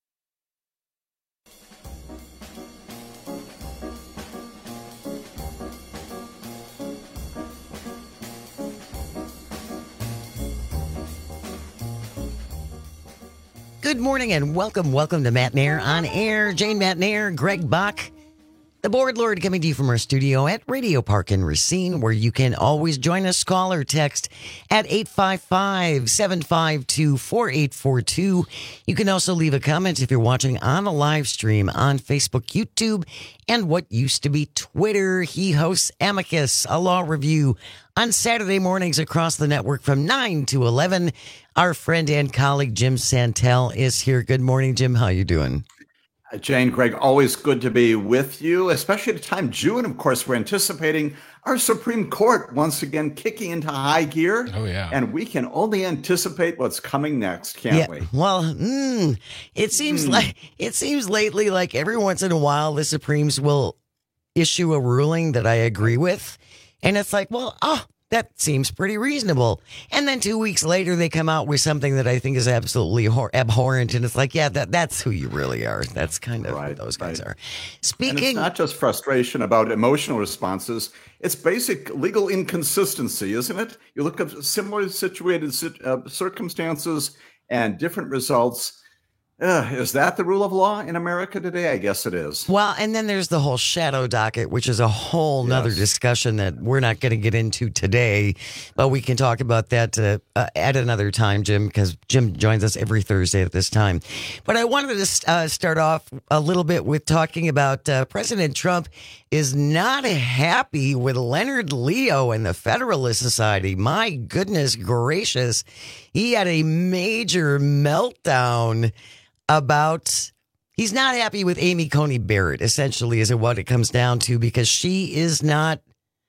Good morning and welcome, welcome to Matt Nair on Air. Jane Matt Nair, Greg Bach, the board lord, coming to you from our studio at Radio Park in Racine, where you can always join us. Call or text at eight five five, seven five two, four eight four two. You can also leave a comment if you're watching on a live stream on Facebook, YouTube, and what used to be Twitter. He hosts Amicus, a law review, on Saturday mornings across the network from nine to eleven. Our friend and colleague Jim Santel is here. Good morning, Jim. How you doing? Uh, Jane, Greg, always good to be with you, especially at a time, June, of course, we're anticipating our Supreme Court once again kicking into high gear. Oh, yeah. And we can only anticipate what's coming next, can't yeah, we? Well, mm, it seems Mm. like it seems lately like every once in a while the Supremes will issue a ruling that I agree with. And it's like, well, oh, that seems pretty reasonable. And then two weeks later, they come out with something that I think is absolutely hor- abhorrent. And it's like, yeah, that, that's who you really are. That's kind of Right, who those guys right. are. And Speaking, it's not just frustration about emotional responses. It's basic legal inconsistency, isn't it? You look at similar situated sit- uh, circumstances and different results. Uh, is that the rule of law in America today? I guess it is. well, and then there's the whole shadow docket, which is a whole nother Yes. discussion that we're not going to get into today, but we can talk about that uh, uh, at another time, Jim, because Jim joins us every Thursday at this time. But I wanted to uh, start off a little bit with talking about uh, President Trump is not happy with Leonard Leo and the Federalist Society. My goodness gracious. He had a major meltdown about he's not happy with Amy Coney Barrett, essentially, is what it comes down to, because she is not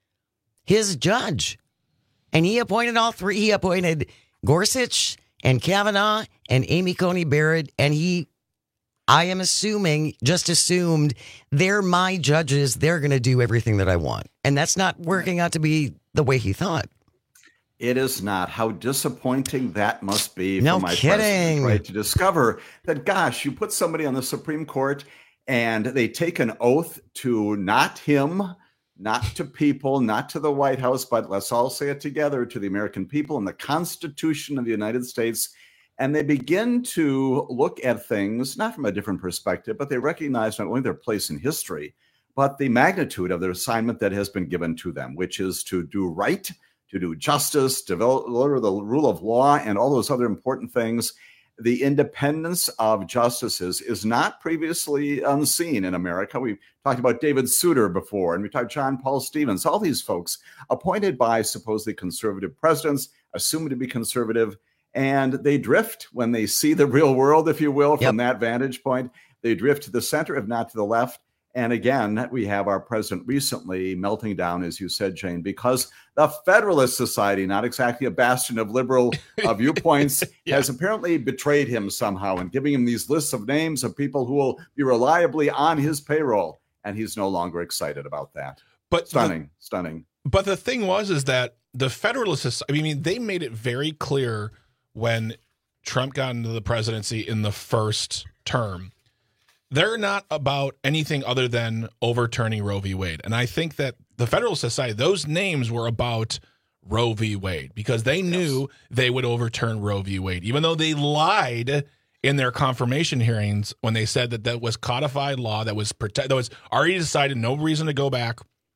his judge. And he appointed all three. He appointed Gorsuch and Kavanaugh and Amy Coney Barrett. And he, I am assuming, just assumed they're my judges. They're going to do everything that I want. And that's not working out to be the way he thought. It is not. How disappointing that must be No for my kidding. president, right? To discover that, gosh, you put somebody on the Supreme Court and they take an oath to not him, not to people, not to the White House, but let's all say it together, to the American people and the Constitution of the United States. And they begin to look at things, not from a different perspective, but they recognize not only their place in history, but the magnitude of their assignment that has been given to them, which is to do right, to do justice, develop the rule of law, and all those other important things. The independence of justices is not previously unseen in America. We've talked about David Souter before, and we talked John Paul Stevens, all these folks appointed by supposedly conservative presidents, assumed to be conservative, and they drift when they see the real world, if you will, from Yep. that vantage point. They drift to the center, if not to the left. And again, we have our president recently melting down, as you said, Jane, because the Federalist Society, not exactly a bastion of liberal uh, viewpoints, Yeah. has apparently betrayed him somehow and giving him these lists of names of people who will be reliably on his payroll. And he's no longer excited about that. But Stunning, stunning. But the thing was, is that the Federalist Society, I mean, they made it very clear when Trump got into the presidency in the first term, they're not about anything other than overturning Roe v. Wade. And I think that the Federalist Society, those names were about Roe v. Wade because they knew yes. they would overturn Roe v. Wade, even though they lied in their confirmation hearings when they said that that was codified law, that was protect, that was already decided, no reason to go back.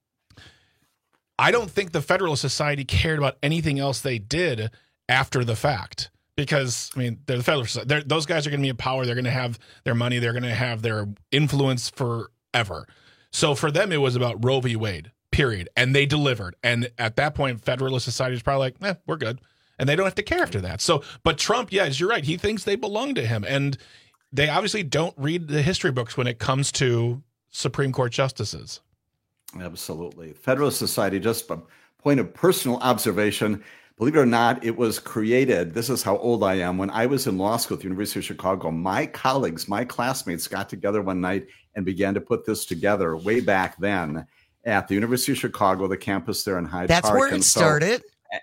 I don't think the Federalist Society cared about anything else they did after the fact. Because, I mean, they're the Federalist. They're, those guys are going to be in power. They're going to have their money. They're going to have their influence forever. So for them, it was about Roe v. Wade, period. And they delivered. And at that point, Federalist Society is probably like, eh, we're good. And they don't have to care after that. So, but Trump, yes, you're right. He thinks they belong to him. And they obviously don't read the history books when it comes to Supreme Court justices. Absolutely. Federalist Society, just a point of personal observation, believe it or not, it was created. This is how old I am. When I was in law school at the University of Chicago, my colleagues, my classmates got together one night and began to put this together way back then at the University of Chicago, the campus there in Hyde Park. That's where it so, started.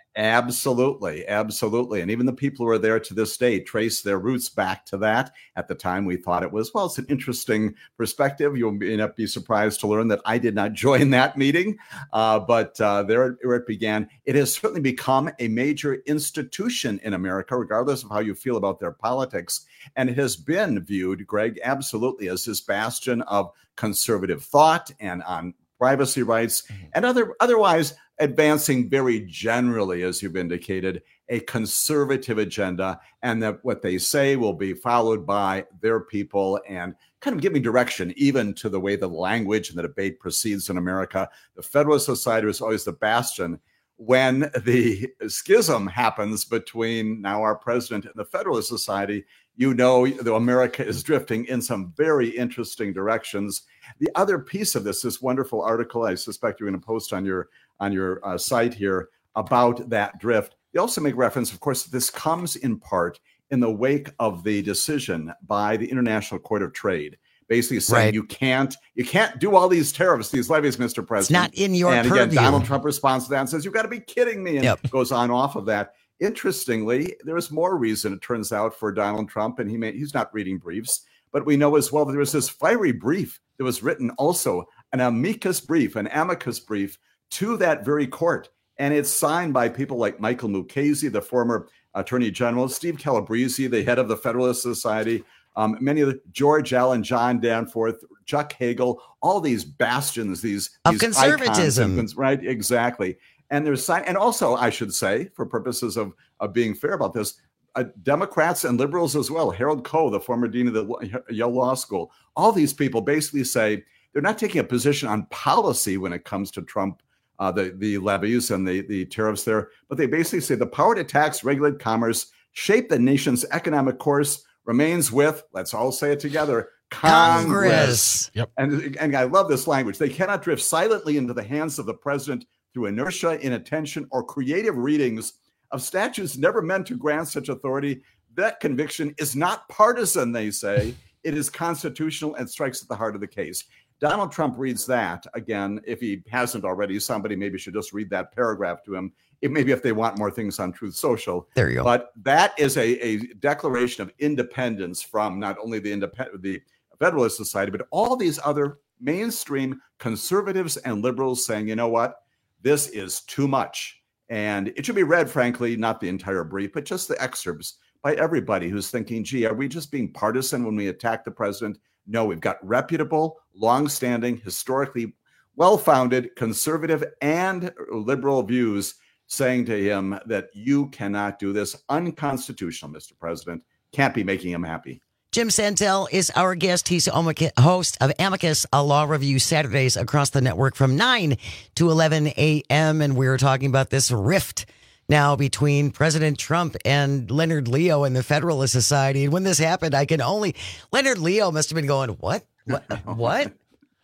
Absolutely. Absolutely. And even the people who are there to this day trace their roots back to that. At the time, we thought it was, well, it's an interesting perspective. You'll may not be surprised to learn that I did not join that meeting, uh, but uh, there where it began. It has certainly become a major institution in America, regardless of how you feel about their politics. And it has been viewed, Greg, absolutely as this bastion of conservative thought and on privacy rights mm-hmm. and other otherwise advancing very generally, as you've indicated, a conservative agenda, and that what they say will be followed by their people and kind of giving direction even to the way the language and the debate proceeds in America. The Federalist Society was always the bastion. When the schism happens between now our president and the Federalist Society, you know that America is drifting in some very interesting directions. The other piece of this, this wonderful article, I suspect you're going to post on your on your uh, site here about that drift. They also make reference, of course, this comes in part in the wake of the decision by the International Court of Trade, basically saying right. you can't you can't do all these tariffs, these levies, Mister President. It's not in your and purview. Again, Donald Trump responds to that and says, you've got to be kidding me, and yep. goes on off of that. Interestingly, there's more reason, it turns out, for Donald Trump, and he may, he's not reading briefs, but we know as well that there was this fiery brief that was written also, an amicus brief, an amicus brief to that very court. And it's signed by people like Michael Mukasey, the former Attorney General, Steve Calabrese, the head of the Federalist Society, um, many of the George Allen, John Danforth, Chuck Hagel, all these bastions, these, of these conservatism, icons, right? Exactly. And there's and also, I should say, for purposes of, of being fair about this, uh, Democrats and liberals as well. Harold Koh, the former dean of the Yale Law School, all these people basically say they're not taking a position on policy when it comes to Trump. Uh, the, the levies and the, the tariffs there, but they basically say the power to tax, regulate commerce, shape the nation's economic course remains with, let's all say it together, Congress. Congress. Yep. And, and I love this language. They cannot drift silently into the hands of the president through inertia, inattention, or creative readings of statutes never meant to grant such authority. That conviction is not partisan, they say. It is constitutional and strikes at the heart of the case. Donald Trump reads that. Again, if he hasn't already, somebody maybe should just read that paragraph to him. It, maybe if they want more things on Truth Social. There you go. But that is a, a declaration of independence from not only the independent, the Federalist Society, but all these other mainstream conservatives and liberals saying, you know what, this is too much. And it should be read, frankly, not the entire brief, but just the excerpts by everybody who's thinking, gee, are we just being partisan when we attack the president? No, we've got reputable, longstanding, historically well-founded conservative and liberal views saying to him that you cannot do this. Unconstitutional, Mister President. Can't be making him happy. Jim Santel is our guest. He's host of Amicus, a law review Saturdays across the network from nine to eleven a.m. And we were talking about this rift now between President Trump and Leonard Leo and the Federalist Society. And when this happened, I can only... Leonard Leo must have been going, what? What? What?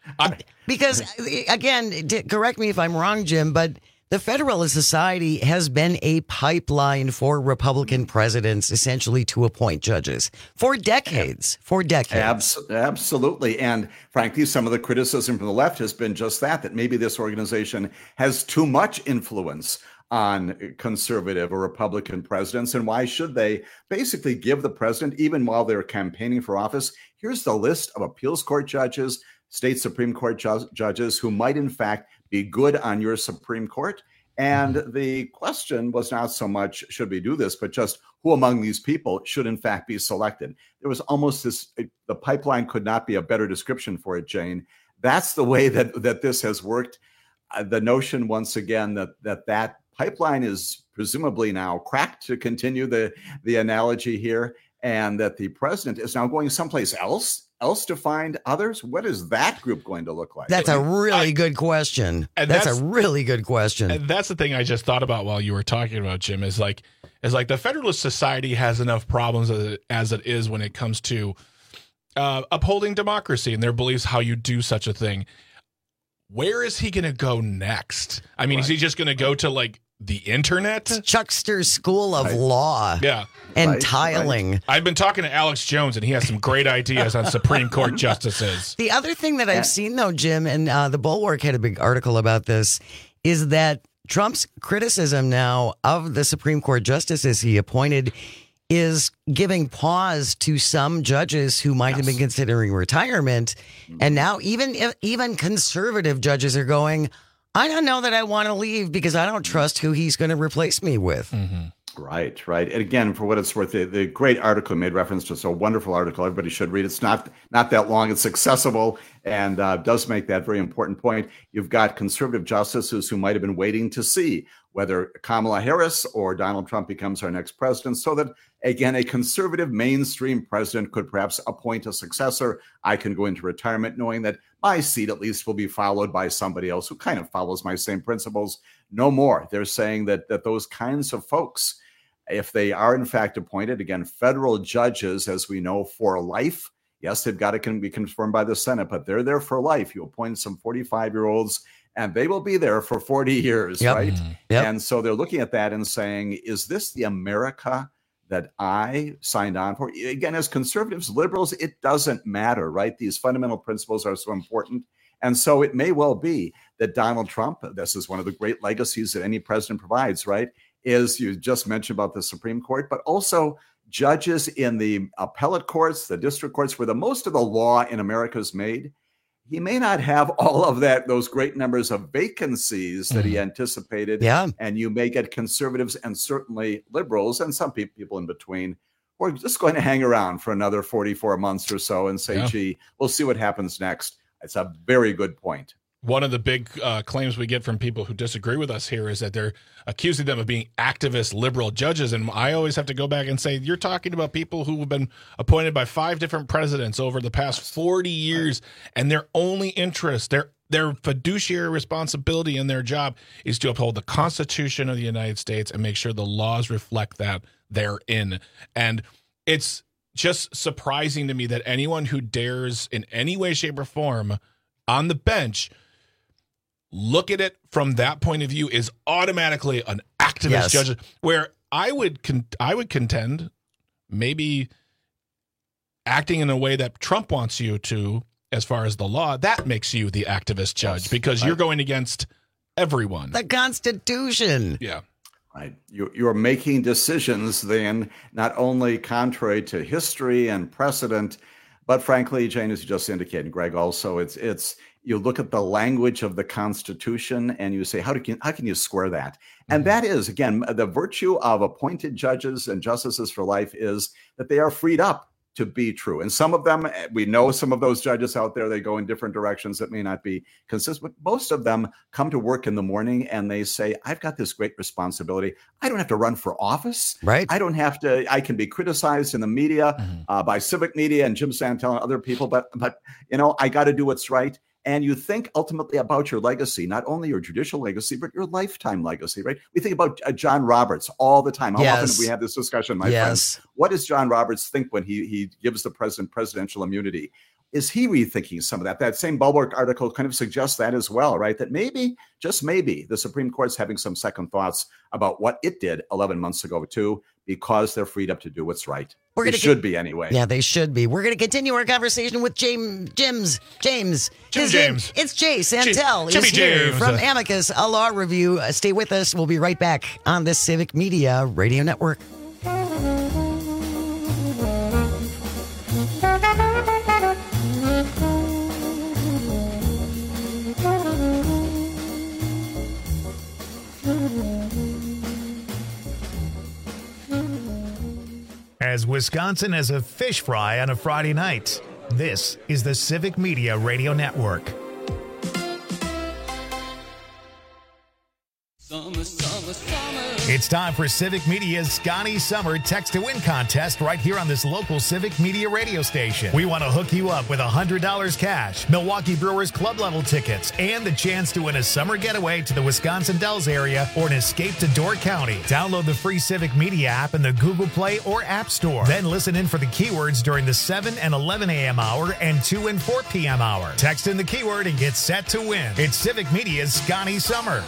Because, again, correct me if I'm wrong, Jim, but the Federalist Society has been a pipeline for Republican presidents, essentially, to appoint judges for decades, for decades. Abs- absolutely. And frankly, some of the criticism from the left has been just that, that maybe this organization has too much influence on conservative or Republican presidents. And why should they? Basically give the president, even while they're campaigning for office, here's the list of appeals court judges, state Supreme Court ju- judges who might in fact be good on your Supreme Court. And the question was not so much, should we do this, but just who among these people should in fact be selected. There was almost this, the pipeline could not be a better description for it, Jane. That's the way that, that this has worked. Uh, the notion, once again, that that that pipeline is presumably now cracked, to continue the, the analogy here, and that the president is now going someplace else, else to find others. What is that group going to look like? That's a really good question. And That's, that's- a really good question. And that's the thing I just thought about while you were talking about, Jim, is like, is like the Federalist Society has enough problems as it, as it is when it comes to uh, upholding democracy and their beliefs how you do such a thing. Where is he going to go next? I mean, Right. is he just going to go to like the internet? Chuckster School of Right. Law. Yeah. And Right, tiling. right. I've been talking to Alex Jones, and he has some great ideas on Supreme Court justices. The other thing that I've seen, though, Jim, and uh, the Bulwark had a big article about this, is that Trump's criticism now of the Supreme Court justices he appointed is giving pause to some judges who might have been considering retirement. And now even if, even conservative judges are going, I don't know that I want to leave because I don't trust who he's going to replace me with. Right, right. And again, for what it's worth, the, the great article made reference to, so wonderful article. Everybody should read it. It's not not that long. It's accessible and uh, does make that very important point. You've got conservative justices who might have been waiting to see whether Kamala Harris or Donald Trump becomes our next president, so that, again, a conservative mainstream president could perhaps appoint a successor. I can go into retirement knowing that my seat at least will be followed by somebody else who kind of follows my same principles. No more. They're saying that that those kinds of folks, if they are in fact appointed, again, federal judges, as we know, for life. Yes, they've got to be confirmed by the Senate, but they're there for life. You appoint some forty-five-year-olds, and they will be there for forty years, Yep. right? Yep. And so they're looking at that and saying, is this the America that I signed on for? Again, as conservatives, liberals, it doesn't matter, right? These fundamental principles are so important. And so it may well be that Donald Trump, this is one of the great legacies that any president provides, right? Is, you just mentioned about the Supreme Court, but also judges in the appellate courts, the district courts, where the most of the law in America is made. He may not have all of that, those great numbers of vacancies that he anticipated. Yeah. And you may get conservatives and certainly liberals and some pe- people in between who are just going to hang around for another forty-four months or so and say, Yeah. gee, we'll see what happens next. It's a very good point. One of the big uh, claims we get from people who disagree with us here is that they're accusing them of being activist liberal judges. And I always have to go back and say, you're talking about people who have been appointed by five different presidents over the past forty years, and their only interest, their their fiduciary responsibility in their job is to uphold the Constitution of the United States and make sure the laws reflect that therein. And it's just surprising to me that anyone who dares in any way, shape, or form on the bench look at it from that point of view is automatically an activist Yes. judge, where I would con- I would contend maybe acting in a way that Trump wants you to, as far as the law, that makes you the activist judge, Yes. because Right. you're going against everyone. The Constitution. Yeah. Right. You, you're making decisions then, not only contrary to history and precedent, but frankly, Jane, as you just indicated, Greg, also, it's it's you look at the language of the Constitution and you say, how do you, how can you square that? And that is, again, the virtue of appointed judges and justices for life is that they are freed up to be true. And some of them, we know some of those judges out there, they go in different directions that may not be consistent, but most of them come to work in the morning and they say, I've got this great responsibility. I don't have to run for office. Right. I don't have to, I can be criticized in the media, Mm-hmm. uh, by civic media and Jim Santel and other people, but, but, you know, I got to do what's right. And you think ultimately about your legacy, not only your judicial legacy, but your lifetime legacy, right? We think about uh, John Roberts all the time. How Yes. often do we have this discussion, my Yes. friends? What does John Roberts think when he he gives the president presidential immunity? is he rethinking some of that? That same Bulwark article kind of suggests that as well, right? That maybe, just maybe, the Supreme Court's having some second thoughts about what it did eleven months ago, too, because they're freed up to do what's right. We're They gonna should get- be anyway. Yeah, they should be. We're going to continue our conversation with James. James. James. Jim His name- James. It's Jay Santel. Jimmy is here James. from Amicus, a law review. Uh, stay with us. We'll be right back on the Civic Media Radio Network. As Wisconsin has a fish fry on a Friday night, this is the Civic Media Radio Network. Summer, summer, summer. It's time for Civic Media's Scotty Summer Text to Win contest right here on this local Civic Media radio station. We want to hook you up with one hundred dollars cash, Milwaukee Brewers club level tickets, and the chance to win a summer getaway to the Wisconsin Dells area or an escape to Door County. Download the free Civic Media app in the Google Play or App Store. Then listen in for the keywords during the seven and eleven a.m. hour and two and four p.m. hour. Text in the keyword and get set to win. It's Civic Media's Scotty Summer.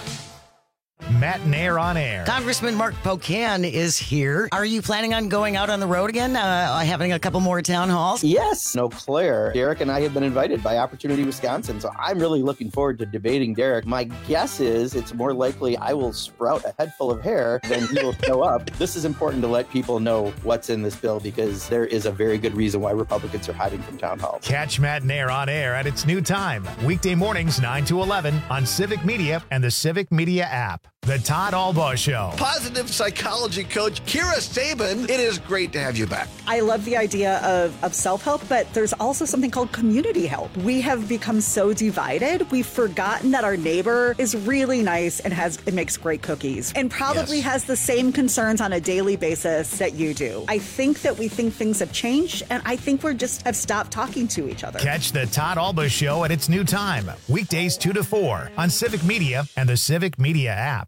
Matt Nair on air. Congressman Mark Pocan is here. Are you planning on going out on the road again, uh, having a couple more town halls? Yes, Eau Claire. Derek and I have been invited by Opportunity Wisconsin, so I'm really looking forward to debating Derek. My guess is it's more likely I will sprout a head full of hair than he will show up. This is important to let people know what's in this bill because there is a very good reason why Republicans are hiding from town halls. Catch Matt Nair on air at its new time, weekday mornings nine to eleven on Civic Media and the Civic Media app. The Todd Albaugh Show. Positive psychology coach Kira Sabin, it is great to have you back. I love the idea of, of self-help, but there's also something called community help. We have become so divided, we've forgotten that our neighbor is really nice and has it makes great cookies and probably Yes. has the same concerns on a daily basis that you do. I think that we think things have changed, and I think we're just have stopped talking to each other. Catch the Todd Albaugh Show at its new time, weekdays two to four on Civic Media and the Civic Media app.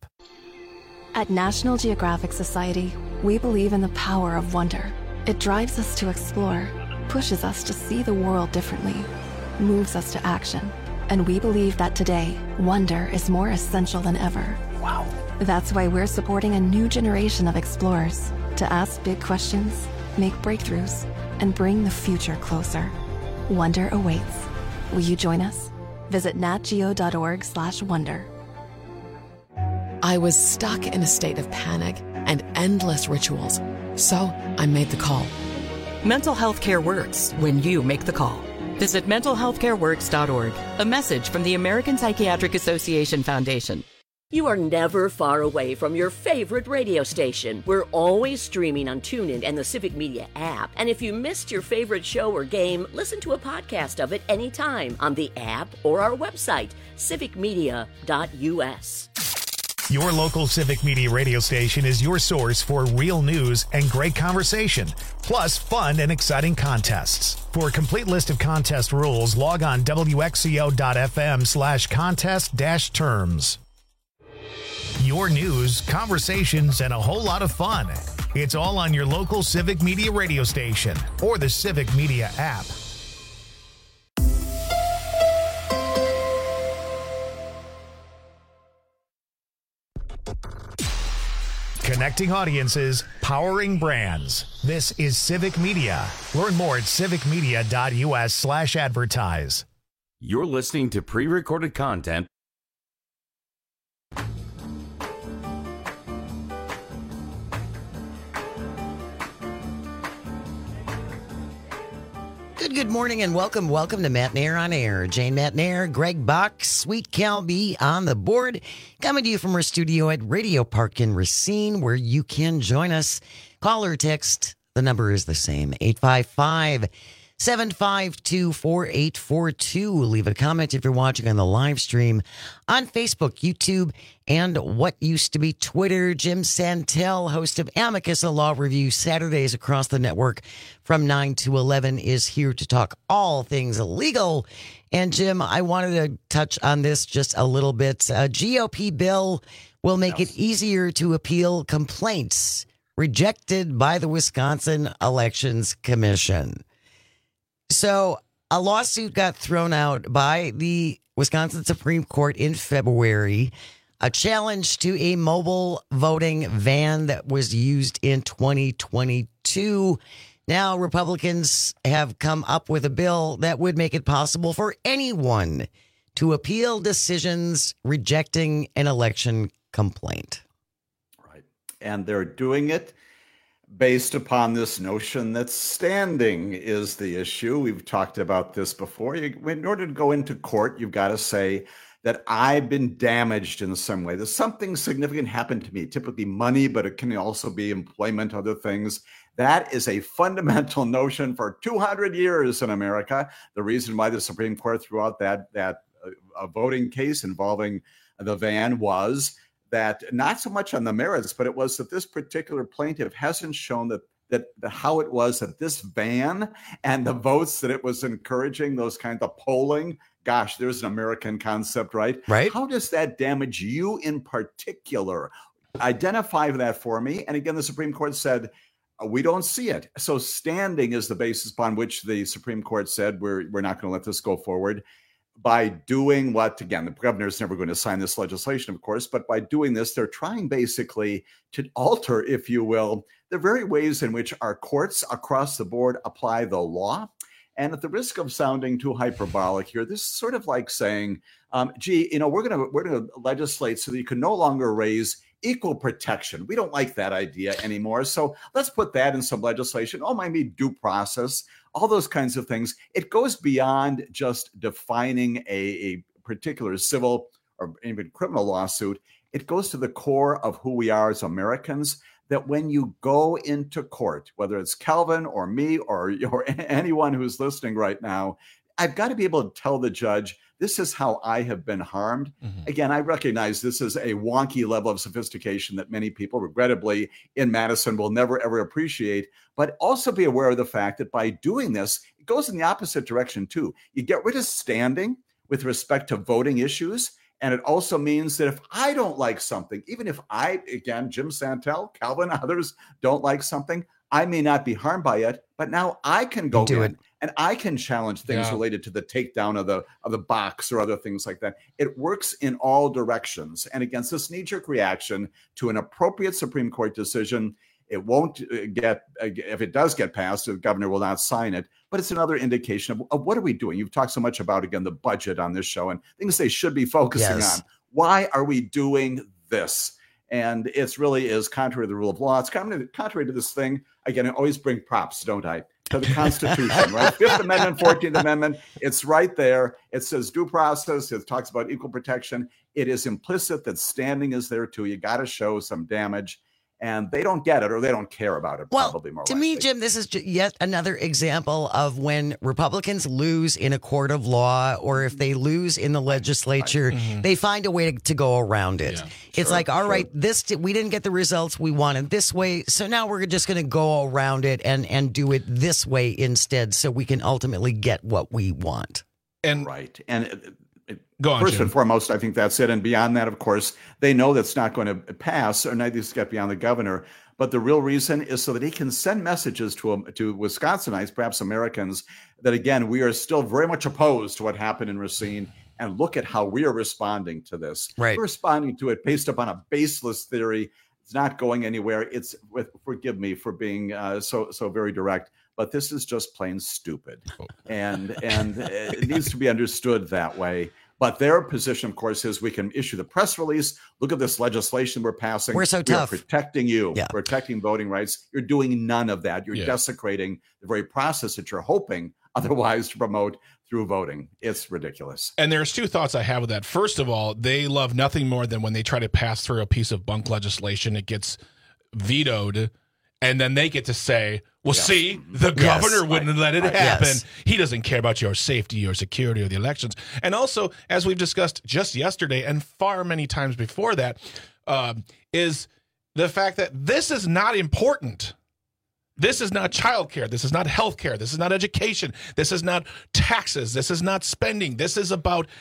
At National Geographic Society, we believe in the power of wonder. It drives us to explore, pushes us to see the world differently, moves us to action. And we believe that today, wonder is more essential than ever. Wow. That's why we're supporting a new generation of explorers to ask big questions, make breakthroughs, and bring the future closer. Wonder awaits. Will you join us? Visit natgeo.org slash wonder. I was stuck in a state of panic and endless rituals, so I made the call. Mental health care works when you make the call. Visit mental health care works dot org. A message from the American Psychiatric Association Foundation. You are never far away from your favorite radio station. We're always streaming on TuneIn and the Civic Media app. And if you missed your favorite show or game, listen to a podcast of it anytime on the app or our website, civic media dot u s. Your local Civic Media radio station is your source for real news and great conversation, plus fun and exciting contests. For a complete list of contest rules, log on W X C O dot F M slash contest dash terms. Your news, conversations, and a whole lot of fun. It's all on your local Civic Media radio station or the Civic Media app. Connecting audiences, powering brands. This is Civic Media. Learn more at civic media dot u s slash advertise. You're listening to pre-recorded content. Good, good morning and welcome. Welcome to Matt Nair on Air. Jane Matt Nair, Greg Bach, Sweet Cal B on the board. Coming to you from our studio at Radio Park in Racine, where you can join us. Call or text. The number is the same, eight five five, seven five two, four eight four two. Leave a comment if you're watching on the live stream on Facebook, YouTube, and what used to be Twitter. Jim Santel, host of Amicus, a law review Saturdays across the network from nine to eleven, is here to talk all things legal. And Jim, I wanted to touch on this just a little bit. A G O P bill will make it easier to appeal complaints rejected by the Wisconsin Elections Commission. So a lawsuit got thrown out by the Wisconsin Supreme Court in February, a challenge to a mobile voting van that was used in twenty twenty-two. Now, Republicans have come up with a bill that would make it possible for anyone to appeal decisions rejecting an election complaint. Right. And they're doing it based upon this notion that standing is the issue. We've talked about this before. You, in order to go into court, you've got to say that I've been damaged in some way. There's something significant happened to me, typically money, but it can also be employment, other things. That is a fundamental notion for two hundred years in America. The reason why the Supreme Court threw out that, that uh, a voting case involving the van was that not so much on the merits, but it was that this particular plaintiff hasn't shown that that the, how it was that this van and the votes that it was encouraging, those kinds of polling, gosh, there's an American concept, right? Right. How does that damage you in particular? Identify that for me. And again, the Supreme Court said, we don't see it. So standing is the basis upon which the Supreme Court said, we're, we're not going to let this go forward. By doing what, again, the governor's never going to sign this legislation, of course, but by doing this, they're trying basically to alter, if you will, the very ways in which our courts across the board apply the law. And at the risk of sounding too hyperbolic here, this is sort of like saying, um, gee, you know, we're going to we're going to legislate so that you can no longer raise equal protection. We don't like that idea anymore. So let's put that in some legislation. Oh, might be due process, all those kinds of things. It goes beyond just defining a, a particular civil or even criminal lawsuit. It goes to the core of who we are as Americans, that when you go into court, whether it's Calvin or me or, or anyone who's listening right now, I've got to be able to tell the judge, this is how I have been harmed. Mm-hmm. Again, I recognize this is a wonky level of sophistication that many people, regrettably, in Madison will never, ever appreciate. But also be aware of the fact that by doing this, it goes in the opposite direction, too. You get rid of standing with respect to voting issues. And it also means that if I don't like something, even if I, again, Jim Santel, Calvin, others don't like something, I may not be harmed by it, but now I can go do in it. and I can challenge things Yeah. related to the takedown of the of the box or other things like that. It works in all directions. And against this knee-jerk reaction to an appropriate Supreme Court decision, it won't get, if it does get passed, the governor will not sign it. But it's another indication of, of what are we doing? You've talked so much about, again, the budget on this show and things they should be focusing Yes. on. Why are we doing this? And it's really is contrary to the rule of law. It's contrary to this thing. Again, I always bring props, don't I, to the Constitution, right? Fifth Amendment, fourteenth Amendment, it's right there. It says due process. It talks about equal protection. It is implicit that standing is there too. You got to show some damage. And they don't get it or they don't care about it, Well, probably more to likely. me, Jim, this is ju- yet another example of when Republicans lose in a court of law or if they lose in the legislature, Mhm. they find a way to, to go around it. Yeah. It's Sure, like, all sure. right, this di- we didn't get the results we wanted this way, so now we're just going to go around it and, and do it this way instead so we can ultimately get what we want. And Right. And it- it- Go on, first Jim. and foremost, I think that's it. And beyond that, of course, they know that's not going to pass, or neither get beyond the governor. But the real reason is so that he can send messages to um, to Wisconsinites, perhaps Americans, that again, we are still very much opposed to what happened in Racine. And look at how we are responding to this. Right. We're responding to it based upon a baseless theory. It's not going anywhere. It's with, forgive me for being uh, so so very direct, but this is just plain stupid, and and it needs to be understood that way. But their position, of course, is we can issue the press release. Look at this legislation we're passing. We're so We tough. are protecting you, Yeah. protecting voting rights. You're doing none of that. You're Yeah. desecrating the very process that you're hoping otherwise to promote through voting. It's ridiculous. And there's two thoughts I have with that. First of all, they love nothing more than when they try to pass through a piece of bunk legislation, it gets vetoed, and then they get to say, well, Yes. see, the Yes. governor wouldn't Right. let it Right. happen. Yes. He doesn't care about your safety, your security, or the elections. And also, as we've discussed just yesterday and far many times before that, um, is the fact that this is not important. This is not childcare. This is not healthcare. This is not education. This is not taxes. This is not spending. This is about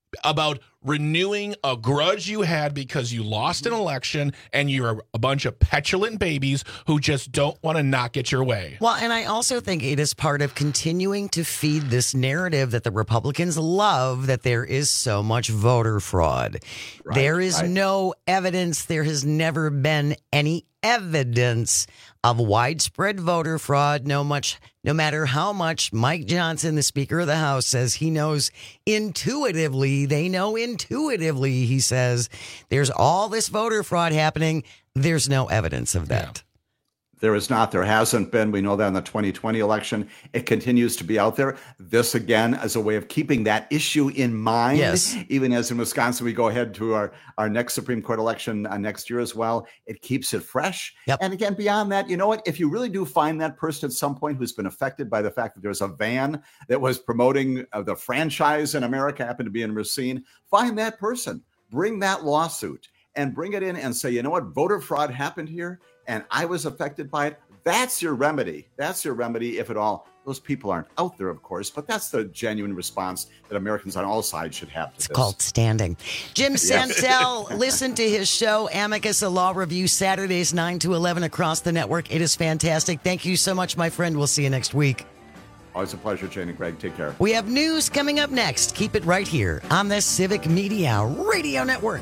about renewing a grudge you had because you lost an election and you're a bunch of petulant babies who just don't want to not get your way. Well, and I also think it is part of continuing to feed this narrative that the Republicans love, that there is so much voter fraud. Right, there is right. no evidence. There has never been any evidence of widespread voter fraud. No much, no matter how much Mike Johnson, the Speaker of the House, says he knows intuitively, they know intuitively, he says, there's all this voter fraud happening. There's no evidence of that. Yeah. There is not. There hasn't been. We know that in the twenty twenty election. It continues to be out there. This, again, as a way of keeping that issue in mind. Yes. Even as in Wisconsin, we go ahead to our, our next Supreme Court election uh, next year as well. It keeps it fresh. Yep. And again, beyond that, you know what? If you really do find that person at some point who's been affected by the fact that there's a van that was promoting uh, the franchise in America, happened to be in Racine, find that person. Bring that lawsuit and bring it in and say, you know what? Voter fraud happened here, and I was affected by it. That's your remedy. That's your remedy, if at all. Those people aren't out there, of course, but that's the genuine response that Americans on all sides should have to it's this. Called standing. Jim Santel, listen to his show, Amicus, a Law Review, Saturdays nine to eleven across the network. It is fantastic. Thank you so much, my friend. We'll see you next week. Always a pleasure, Jane and Greg. Take care. We have news coming up next. Keep it right here on the Civic Media Radio Network.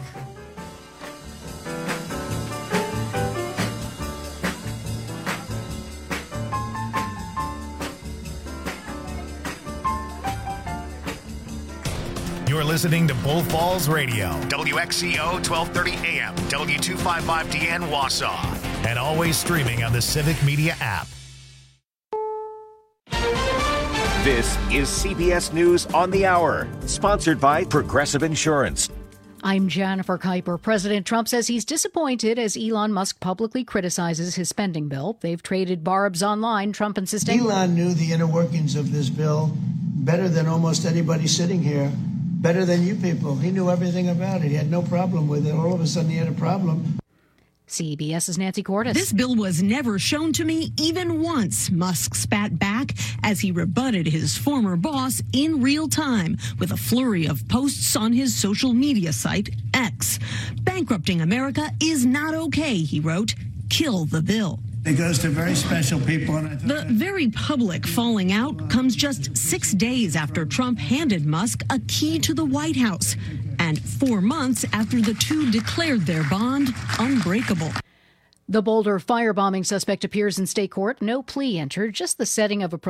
You're listening to Bull Falls Radio, W X C O twelve thirty A M, W two fifty-five D N Wausau, and always streaming on the Civic Media app. This is C B S News on the Hour, sponsored by Progressive Insurance. I'm Jennifer Kuiper. President Trump says he's disappointed as Elon Musk publicly criticizes his spending bill. They've traded barbs online, Trump insisting. Elon knew the inner workings of this bill better than almost anybody sitting here, better than you people. He knew everything about it. He had no problem with it. All of a sudden he had a problem. CBS's Nancy Cordes. This bill was never shown to me even once, Musk spat back as he rebutted his former boss in real time with a flurry of posts on his social media site, X. Bankrupting America is not okay, he wrote. Kill the bill. It goes to very special people. And I the that... very public falling out comes just six days after Trump handed Musk a key to the White House, and four months after the two declared their bond unbreakable. The Boulder firebombing suspect appears in state court. No plea entered, just the setting of a